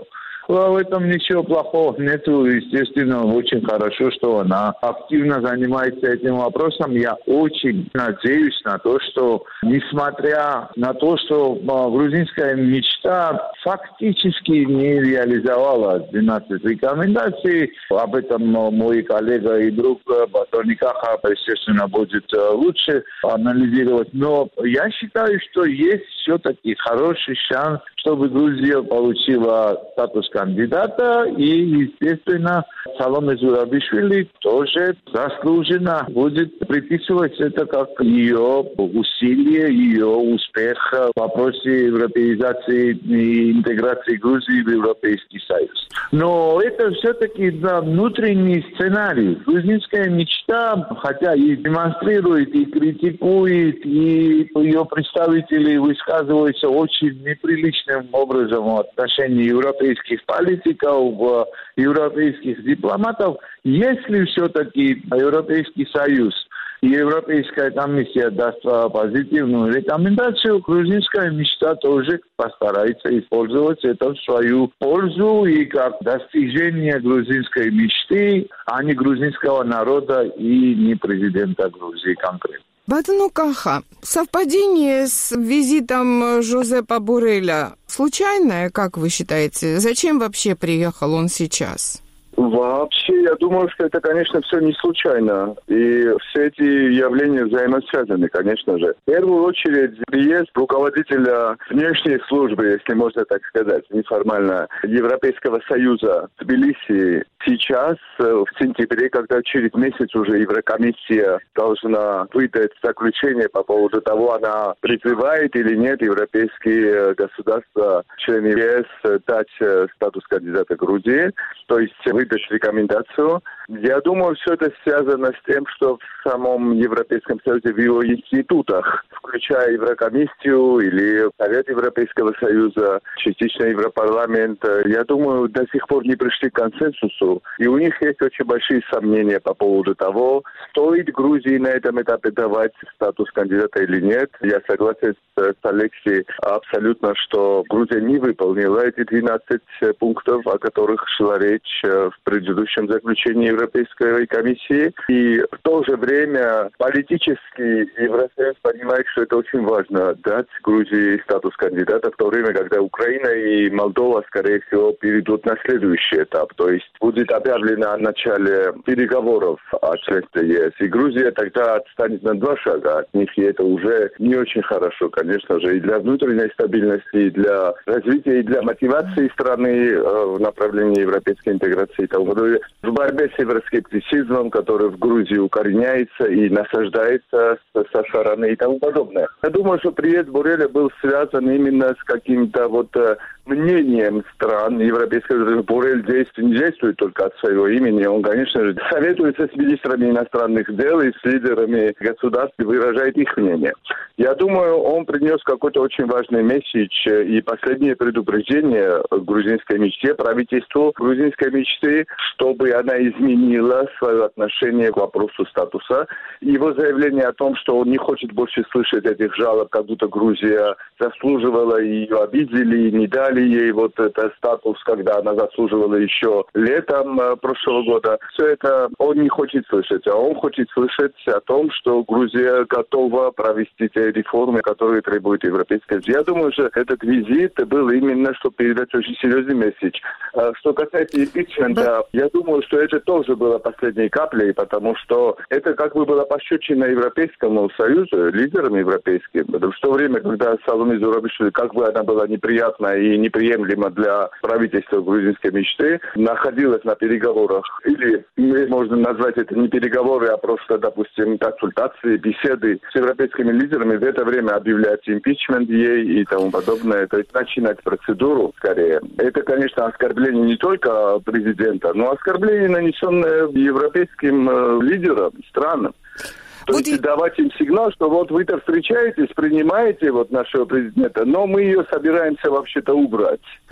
в этом ничего плохого нету. Естественно, очень хорошо, что она активно занимается этим вопросом. Я очень надеюсь на то, что, несмотря на то, что грузинская мечта фактически не реализовала двенадцать рекомендаций, об этом мой коллега и друг Батон Никаха, естественно, будет лучше анализировать. Но я считаю, что есть все-таки хороший шанс, чтобы Грузия получила статус кандидата, и, естественно, Саломе Зурабишвили тоже заслуженно будет приписывать это как ее усилие, ее успех в вопросе европеизации и интеграции Грузии в Европейский Союз. Но это все-таки да, внутренний сценарий. Грузинская мечта, хотя и демонстрирует, и критикует, и ее представители высказываются очень неприличным образом в отношении европейских политиков, европейских дипломатов, если все-таки Европейский Союз и Европейская комиссия даст позитивную рекомендацию, грузинская мечта тоже постарается использовать это в свою пользу и как достижение грузинской мечты, а не грузинского народа и не президента Грузии конкретно. Батон Никаха, совпадение с визитом Жозепа Борреля случайное, как вы считаете? Зачем вообще приехал он сейчас? Вообще, я думаю, что это, конечно, все не случайно. И все эти явления взаимосвязаны, конечно же. В первую очередь, приезд руководителя внешней службы, если можно так сказать, неформально, Европейского Союза в Тбилиси сейчас, в сентябре, когда через месяц уже Еврокомиссия должна выдать заключение по поводу того, она призывает или нет европейские государства, члены ЕС, дать статус кандидата Грузии, то есть выдать рекомендацию. Я думаю, все это связано с тем, что в самом Европейском Союзе, в его институтах, включая Еврокомиссию или Совет Европейского Союза, частично Европарламент, я думаю, до сих пор не пришли к консенсусу. И у них есть очень большие сомнения по поводу того, стоит Грузии на этом этапе давать статус кандидата или нет. Я согласен с, с Алексеем абсолютно, что Грузия не выполнила эти двенадцать пунктов, о которых шла речь в предыдущем заключении Европейской комиссии. И в то же время политически Евросоюз понимает, что это очень важно дать Грузии статус кандидата в то время, когда Украина и Молдова, скорее всего, перейдут на следующий этап. То есть будет объявлено о начале переговоров о членстве ЕС. И Грузия тогда отстанет на два шага от них, и это уже не очень хорошо, конечно же, и для внутренней стабильности, и для развития, и для мотивации страны в направлении европейской интеграции и тому подобное. В борьбе с евроскептицизмом, который в Грузии укореняется и насаждается со стороны и тому подобное. Я думаю, что приезд Борреля был связан именно с каким-то вот мнением стран европейского. Боррель действует, не действует только от своего имени. Он, конечно же, советуется с министрами иностранных дел и с лидерами государств и выражает их мнение. Я думаю, он принес какой-то очень важный месседж и последнее предупреждение грузинской мечте, правительству грузинской мечты, чтобы она изменила свое отношение к вопросу статуса. Его заявление о том, что он не хочет больше слышать этих жалоб, как будто Грузия заслуживала, и ее обидели, и не дали ей вот этот статус, когда она заслуживала еще летом прошлого года. Все это он не хочет слышать, а он хочет слышать о том, что Грузия готова провести те реформы, которые требует Европейская Союз. Я думаю, что этот визит был именно, чтобы передать очень серьезный месседж. Что касается импичмента, я думаю, что это тоже было последней каплей, потому что это как бы было пощечина Европейскому Союзу, лидерам европейским. В то время, когда Саломе Зурабишвили, как бы она была неприятна и неприемлема для правительства грузинской мечты, находилась на переговорах, или можно назвать это не переговоры, а просто, допустим, консультации, беседы с европейскими лидерами, в это время объявлять импичмент ей и тому подобное, то есть начинать процедуру скорее. Это, конечно, оскорбление не только президента, но оскорбление, нанесенное европейским э, лидерам, странам. То вот есть и... давать им сигнал, что вот вы-то встречаетесь, принимаете вот нашего президента, но мы ее собираемся вообще-то убрать.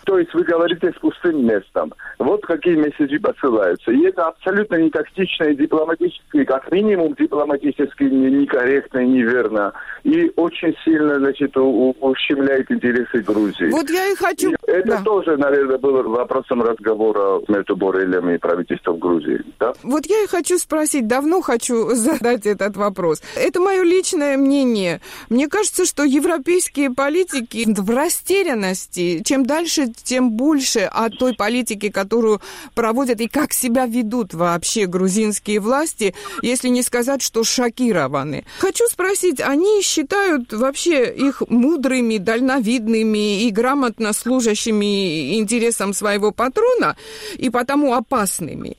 То есть вы говорите с пустым местом. Вот какие месседжи посылаются. И это абсолютно не тактично и дипломатически, как минимум дипломатически некорректно и неверно. И очень сильно, значит, у- ущемляет интересы Грузии. Вот я и хочу... И это Да. тоже, наверное, было вопросом разговора между Боррелем и правительством Грузии. Да? Вот я и хочу спросить, давно хочу задать этот вопрос. Это мое личное мнение. Мне кажется, что европейские политики в растерянности. Чем дальше, тем больше о той политике, которую проводят и как себя ведут вообще грузинские власти, если не сказать, что шокированы. Хочу спросить, они считают вообще их мудрыми, дальновидными и грамотно служащими интересам своего патрона и потому опасными?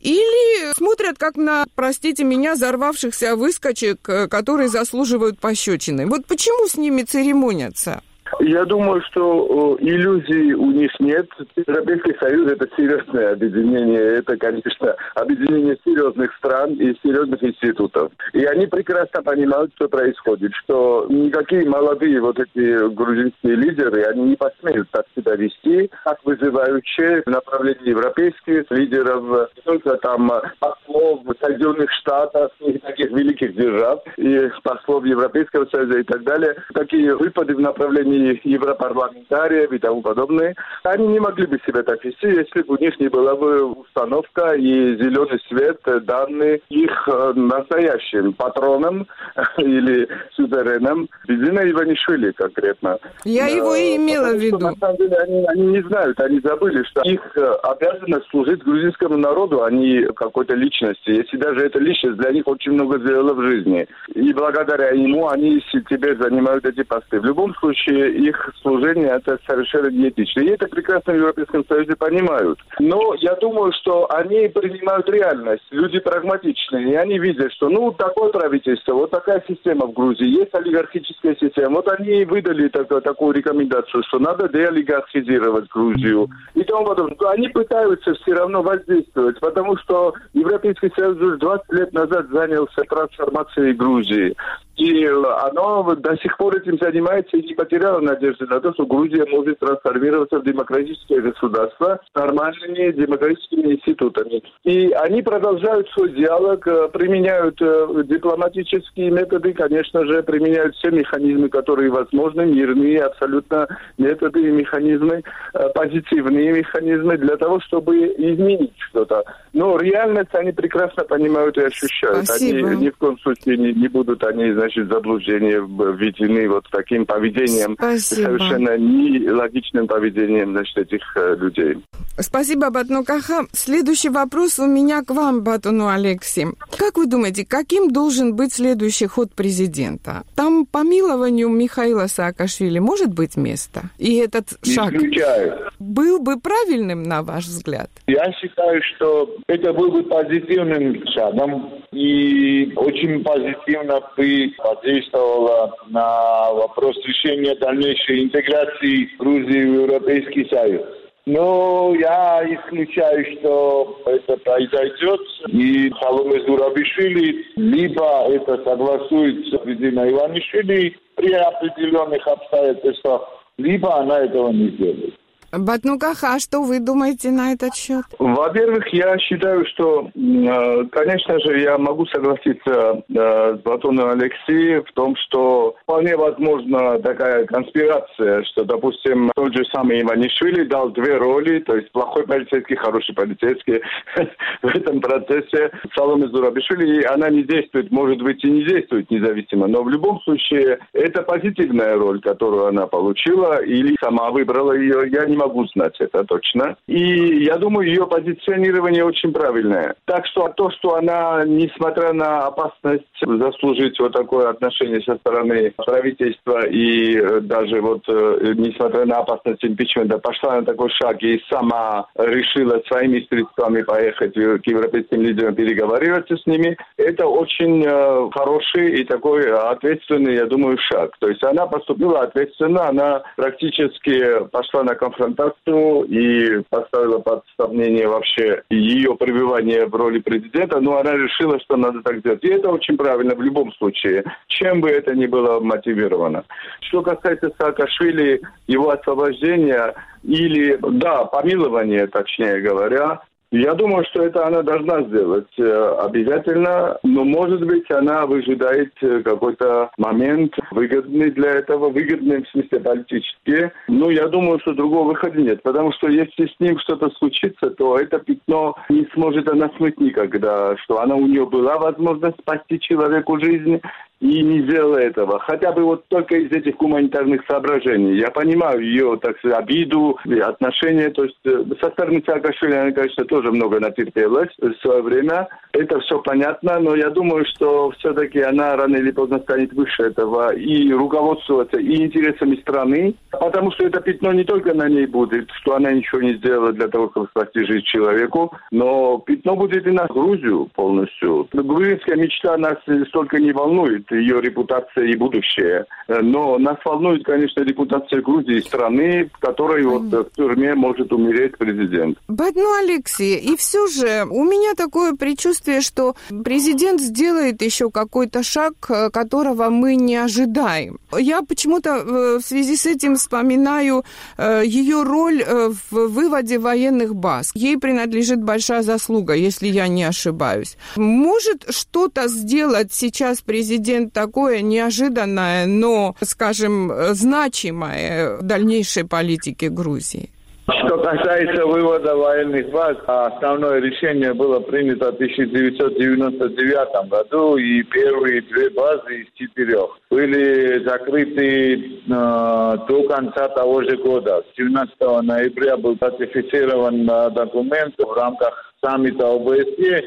Или смотрят как на, простите меня, взорвавшихся выскочек, которые заслуживают пощечины? Вот почему с ними церемонятся? Я думаю, что э, иллюзий у них нет. Европейский Союз – это серьезное объединение. Это, конечно, объединение серьезных стран и серьезных институтов. И они прекрасно понимают, что происходит. Что никакие молодые вот эти грузинские лидеры, они не посмеют так себя вести, как вызывающие в направлении европейских лидеров, не только там послов Соединенных Штатов и таких великих держав, и послов Европейского Союза и так далее. Такие выпады в направлении европарламентариев и тому подобное, они не могли бы себя так вести, если бы у них не была бы установка и зеленый свет, данный их настоящим патроном или сюзереном Бидзина Иванишвили конкретно. Я его и имела в виду. Что, на самом деле они, они не знают, они забыли, что их обязанность служить грузинскому народу, а не какой-то личности. Если даже эта личность для них очень много сделала в жизни. И благодаря ему они теперь занимают эти посты. В любом случае, их служение это совершенно неэтично. И это прекрасно в Европейском Союзе понимают. Но я думаю, что они принимают реальность. Люди прагматичные. И они видят, что ну такое правительство, вот такая система в Грузии, есть олигархическая система. Вот они выдали так, такую рекомендацию, что надо деолигархизировать Грузию. И тому подобное. Они пытаются все равно воздействовать, потому что Европейский Союз уже двадцать лет назад занялся трансформацией Грузии. И оно до сих пор этим занимается и не потеряло надежды на то, что Грузия может трансформироваться в демократическое государство с нормальными демократическими институтами. И они продолжают свой диалог, применяют дипломатические методы, конечно же, применяют все механизмы, которые возможны, мирные абсолютно методы и механизмы, позитивные механизмы для того, чтобы изменить что-то. Но реальность они прекрасно понимают и ощущают. Спасибо. Они ни в коем случае не, не будут они, значит, заблуждения введены вот таким поведением, Спасибо. совершенно нелогичным поведением, значит, этих э, людей. Спасибо, Батну Каха. Следующий вопрос у меня к вам, Батону Алексей. Как вы думаете, каким должен быть следующий ход президента? Там помилованию Михаила Саакашвили может быть место? И этот шаг Исключаю. был бы правильным, на ваш взгляд? Я считаю, что это был бы позитивным шагом и очень позитивно бы подействовало на вопрос решения дальнейшей интеграции Грузии в Европейский Союз. Но я исключаю, что это произойдет, и Саломе Зурабишвили либо это согласует с Бидзиной Иванишвили при определенных обстоятельствах, либо она этого не сделает. Батну Каха, а что вы думаете на этот счет? Во-первых, я считаю, что, конечно же, я могу согласиться с Батоном Алексеем в том, что вполне возможна такая конспирация, что, допустим, тот же самый Иванишвили дал две роли, то есть плохой полицейский, хороший полицейский в этом процессе Саломе Зурабишвили, и она не действует, может быть, и не действует независимо, но в любом случае это позитивная роль, которую она получила, или сама выбрала ее, я не могу знать это точно. И я думаю, ее позиционирование очень правильное. Так что то, что она, несмотря на опасность заслужить вот такое отношение со стороны правительства и даже вот, несмотря на опасность импичмента, пошла на такой шаг и сама решила своими средствами поехать к европейским лидерам переговариваться с ними, это очень хороший и такой ответственный, я думаю, шаг. То есть она поступила ответственно, она практически пошла на конфронтацию контакту и поставила под сомнение вообще ее пребывание в роли президента, но она решила, что надо так делать. И это очень правильно в любом случае, чем бы это ни было мотивировано. Что касается Саакашвили, его освобождения или, да, помилования, точнее говоря, я думаю, что это она должна сделать обязательно, но, может быть, она выжидает какой-то момент выгодный для этого, выгодный в смысле политический. Но я думаю, что другого выхода нет, потому что если с ним что-то случится, то это пятно не сможет она смыть никогда, что она у нее была возможность спасти человеку жизнь, и не сделала этого. Хотя бы вот только из этих гуманитарных соображений. Я понимаю ее, так сказать, обиду, отношения. То есть со стороны Саакашвили, она, конечно, тоже много натерпелась в свое время. Это все понятно, но я думаю, что все-таки она рано или поздно станет выше этого и руководствоваться и интересами страны, потому что это пятно не только на ней будет, что она ничего не сделала для того, чтобы спасти жизнь человеку, но пятно будет и на Грузию полностью. Грузинская мечта нас столько не волнует, ее репутация и будущее. Но нас волнует, конечно, репутация Грузии, страны, в которой вот в тюрьме может умереть президент. Ну, Алексей, и все же у меня такое предчувствие, что президент сделает еще какой-то шаг, которого мы не ожидаем. Я почему-то в связи с этим вспоминаю ее роль в выводе военных баз. Ей принадлежит большая заслуга, если я не ошибаюсь. Может что-то сделать сейчас президент такое неожиданное, но, скажем, значимое в дальнейшей политике Грузии? Что касается вывода военных баз, основное решение было принято в тысяча девятьсот девяносто девятом году, и первые две базы из четырех были закрыты э, до конца того же года. семнадцатого ноября был ратифицирован э, документ в рамках саммита о бэ эс е,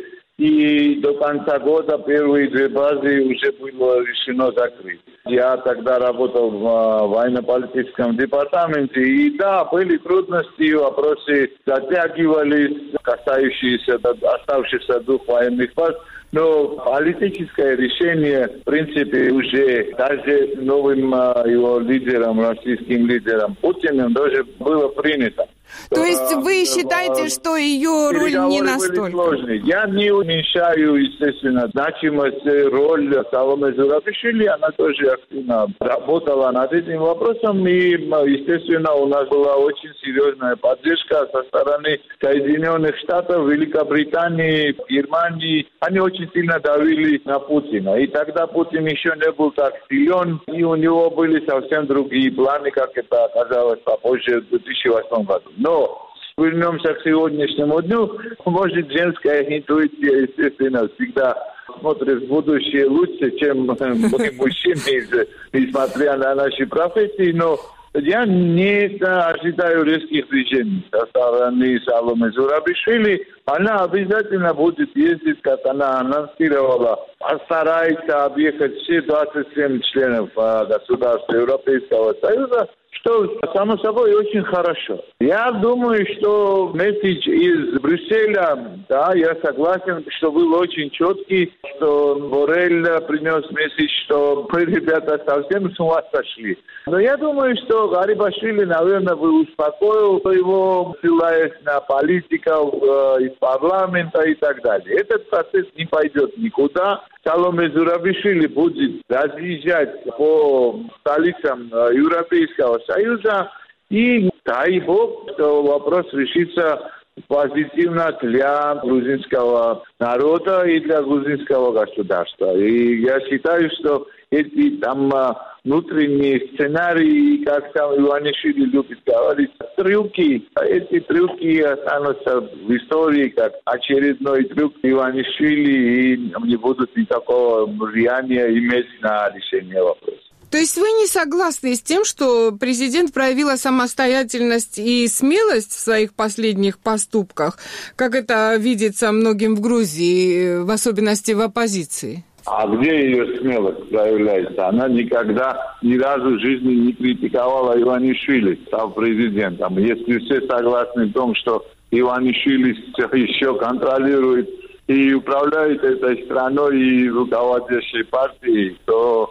и до конца года первые две базы уже было решено закрыть. Я тогда работал в военно-политическом департаменте, и да, были трудности, вопросы затягивались, касающиеся оставшихся двух военных баз, но политическое решение, в принципе, уже даже новым его лидером, российским лидером Путиным, тоже было принято. То есть вы считаете, что ее роль не настолько? Я не уменьшаю, естественно, значимость роли Саломе Зурабишвили. Она тоже активно работала над этим вопросом. И, естественно, у нас была очень серьезная поддержка со стороны Соединенных Штатов, Великобритании, Германии. Они очень сильно давили на Путина. И тогда Путин еще не был так силен, и у него были совсем другие планы, как это оказалось попозже, в две тысячи восьмом году. Но вернемся к сегодняшнему дню. Может, женская интуиция, естественно, всегда смотрит в будущее лучше, чем мы, мужчины, несмотря на наши профессии. Но я не ожидаю резких движений со стороны Саломе Зурабишвили. Она обязательно будет ездить, как она анонсировала, старается объехать все двадцать семь членов государств Европейского Союза, что, само собой, очень хорошо. Я думаю, что месседж из Брюсселя, да, я согласен, что был очень четкий, что Боррель принес месседж, что мы, ребята, совсем с ума сошли. Но я думаю, что Гарибашвили, наверное, бы успокоил его, ссылаясь на политиков э, из парламента и так далее. Этот процесс не пойдет никуда. Саломе Зурабишвили будет разъезжать по столицам Европейского Союза, и дай бог, что вопрос решится позитивно для грузинского народа и для грузинского государства. И я считаю, что эти там внутренние сценарии, как сам Иванишвили любит говорить, трюки, эти трюки останутся в истории как очередной трюк Иванишвили и не будут никакого влияния иметь на решение вопроса. То есть вы не согласны с тем, что президент проявила самостоятельность и смелость в своих последних поступках, как это видится многим в Грузии, в особенности в оппозиции? А где ее смелость проявляется? Она никогда ни разу в жизни не критиковала Иванишвили, став президентом. Если все согласны в том, что Иванишвили еще контролирует и управляет этой страной и руководящей партией, то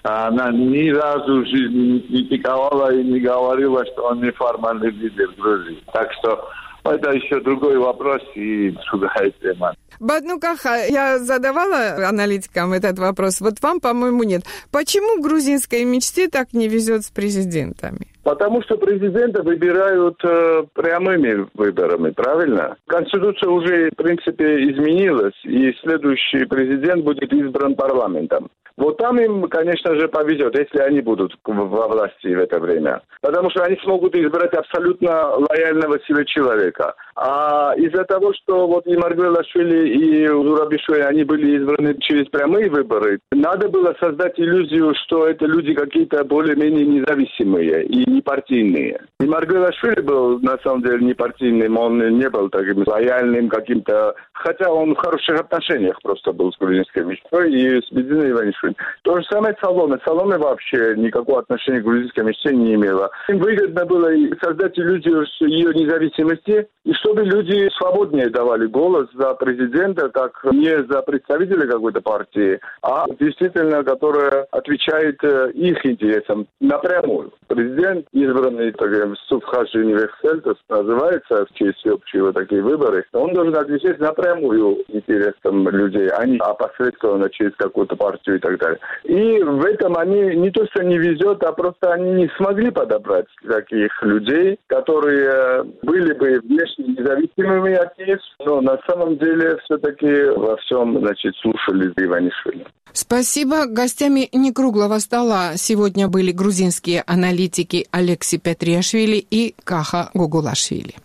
Она ни разу в жизни не критиковала и не говорила, что он неформальный лидер Грузии. Так что это еще другой вопрос и другая тема. Бадну Каха, я задавала аналитикам этот вопрос, вот вам, по-моему, нет. Почему грузинской мечте так не везет с президентами? Потому что президента выбирают э, прямыми выборами, правильно? Конституция уже, в принципе, изменилась, и следующий президент будет избран парламентом. Вот там им, конечно же, повезет, если они будут во власти в это время. Потому что они смогут избрать абсолютно лояльного себе человека. А из-за того, что вот и Маргвелашвили, и Зурабишвили, они были избраны через прямые выборы, надо было создать иллюзию, что это люди какие-то более-менее независимые и непартийные. И Маргвелашвили был, на самом деле, непартийным, он не был таким лояльным каким-то... Хотя он в хороших отношениях просто был с грузинской мечтой и с Мединой Иванишвили. То же самое Саломе. Саломе вообще никакого отношения к грузинской мечте не имела. Им выгодно было создать иллюзию ее независимости, и чтобы люди свободнее давали голос за президента, как не за представителя какой-то партии, а действительно, которая отвечает их интересам напрямую. Президент, избранный Субхаш Университет, называется в честь общего такие выборы, он должен отвечать напрямую интересам людей, а не опосредованно через какую-то партию и так далее. И в этом они не то что не везет, а просто они не смогли подобрать таких людей, которые были бы внешне независимыми от них, но на самом деле все-таки во всем, значит, слушали Иванишвили. Спасибо. Гостями некруглого стола сегодня были грузинские аналитики Алекси Петриашвили и Каха Гугулашвили.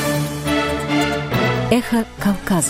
Эхо Кавказа.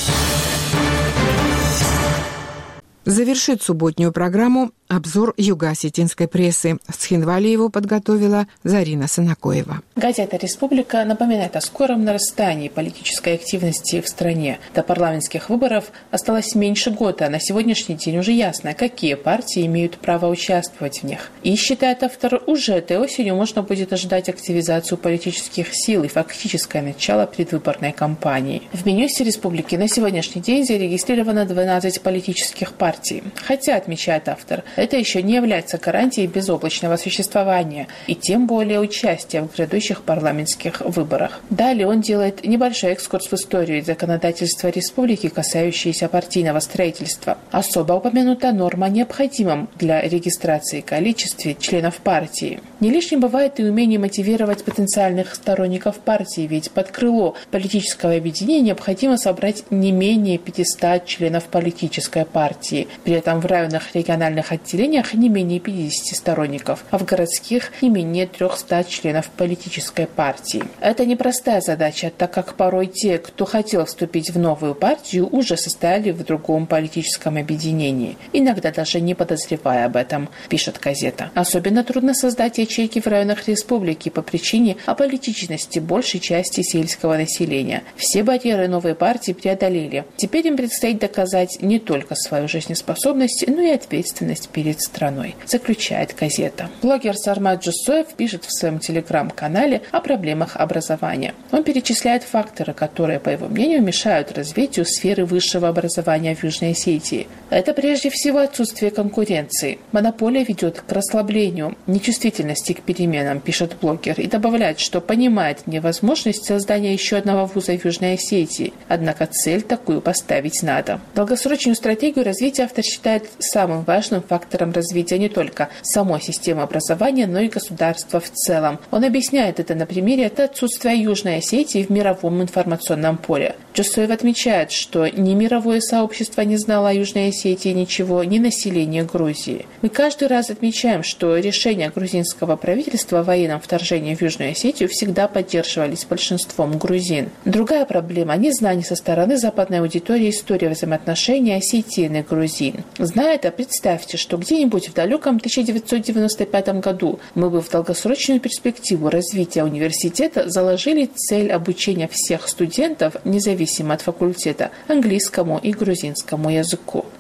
Завершит субботнюю программу обзор юго-осетинской прессы. С Цхинвали его подготовила Зарина Санакоева. Газета «Республика» напоминает о скором нарастании политической активности в стране. До парламентских выборов осталось меньше года, а на сегодняшний день уже ясно, какие партии имеют право участвовать в них. И, считает автор, уже этой осенью можно будет ожидать активизацию политических сил и фактическое начало предвыборной кампании. В Минюсе «Республики» на сегодняшний день зарегистрировано двенадцать политических партий. Хотя, отмечает автор, это еще не является гарантией безоблачного существования и тем более участия в грядущих парламентских выборах. Далее он делает небольшой экскурс в историю законодательства республики, касающиеся партийного строительства. Особо упомянута норма о необходимом для регистрации количестве членов партии. Не лишним бывает и умение мотивировать потенциальных сторонников партии, ведь под крыло политического объединения необходимо собрать не менее пятисот членов политической партии. При этом в районных региональных отделениях не менее пятидесяти сторонников, а в городских не менее трехсот членов политической партии. Это непростая задача, так как порой те, кто хотел вступить в новую партию, уже состояли в другом политическом объединении, иногда даже не подозревая об этом, пишет газета. Особенно трудно создать ячейки в районах республики по причине аполитичности большей части сельского населения. Все барьеры новой партии преодолели. Теперь им предстоит доказать не только свою жизнеспособность, но и ответственность перед страной, заключает газета. Блогер Сармат Джусоев пишет в своем телеграм-канале о проблемах образования. Он перечисляет факторы, которые, по его мнению, мешают развитию сферы высшего образования в Южной Осетии. Это прежде всего отсутствие конкуренции. Монополия ведет к расслаблению, нечувствительности к переменам, пишет блогер, и добавляет, что понимает невозможность создания еще одного вуза в Южной Осетии, однако цель такую поставить надо. Долгосрочную стратегию развития автор считает самым важным фактором развития не только самой системы образования, но и государства в целом. Он объясняет это на примере это отсутствия Южной Осетии в мировом информационном поле. Джусоев отмечает, что ни мировое сообщество не знало о Южной Осетии ничего, ни население Грузии. Мы каждый раз отмечаем, что решения грузинского правительства о военном вторжении в Южную Осетию всегда поддерживались большинством грузин. Другая проблема – незнание со стороны западной аудитории истории взаимоотношений осетин и грузин. Зная это, представьте, что где-нибудь в далеком тысяча девятьсот девяносто пятом году мы бы в долгосрочную перспективу развития университета заложили цель обучения всех студентов, независимо от факультета, английскому и грузинскому языку.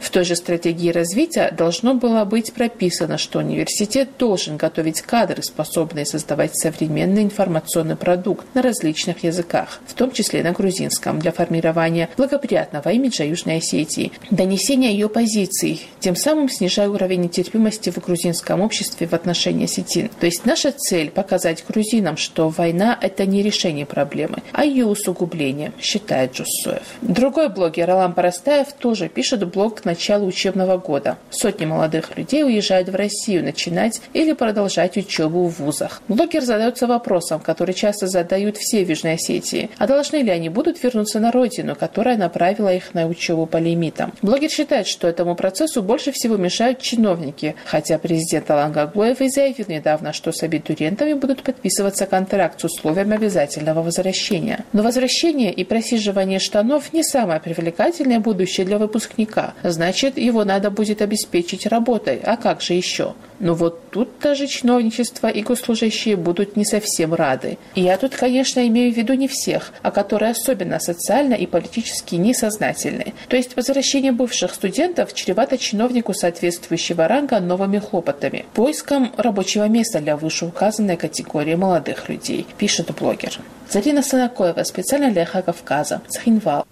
В той же стратегии развития должно было быть прописано, что университет должен готовить кадры, способные создавать современный информационный продукт на различных языках, в том числе на грузинском, для формирования благоприятного имиджа Южной Осетии, донесения ее позиций, тем самым снижая уровень нетерпимости в грузинском обществе в отношении осетин. То есть наша цель – показать грузинам, что война – это не решение проблемы, а ее усугубление, считает Джусуев. Другой блогер Алан Парастаев тоже пишет блог к началу учебного года. Сотни молодых людей уезжают в Россию начинать или продолжать учебу в вузах. Блогер задается вопросом, который часто задают все в Южной Осетии. А должны ли они будут вернуться на родину, которая направила их на учебу по лимитам? Блогер считает, что этому процессу больше всего мешают чиновники, хотя президент Алан Гаглоев и заявил недавно, что с абитуриентами будут подписываться контракт с условием обязательного возвращения. Но возвращение и просиживание штанов не самое привлекательное будущее для выпускника. Значит, его надо будет обеспечить работой. А как же еще? Но вот тут даже чиновничество и госслужащие будут не совсем рады. И я тут, конечно, имею в виду не всех, а которые особенно социально и политически несознательны. То есть возвращение бывших студентов чревато чиновнику соответствующего ранга новыми хлопотами, поиском рабочего места для вышеуказанной категории молодых людей, пишет блогер. Зарина Санакоева, специально для Эхо Кавказа, Цхинвал.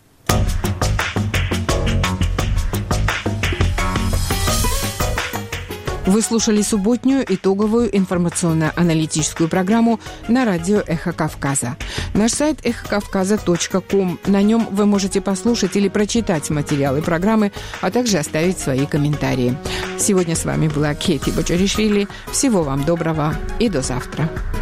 Вы слушали субботнюю итоговую информационно-аналитическую программу на радио «Эхо Кавказа». Наш сайт эхо кавказа точка ком. На нем вы можете послушать или прочитать материалы программы, а также оставить свои комментарии. Сегодня с вами была Кети Бочаришвили. Всего вам доброго и до завтра.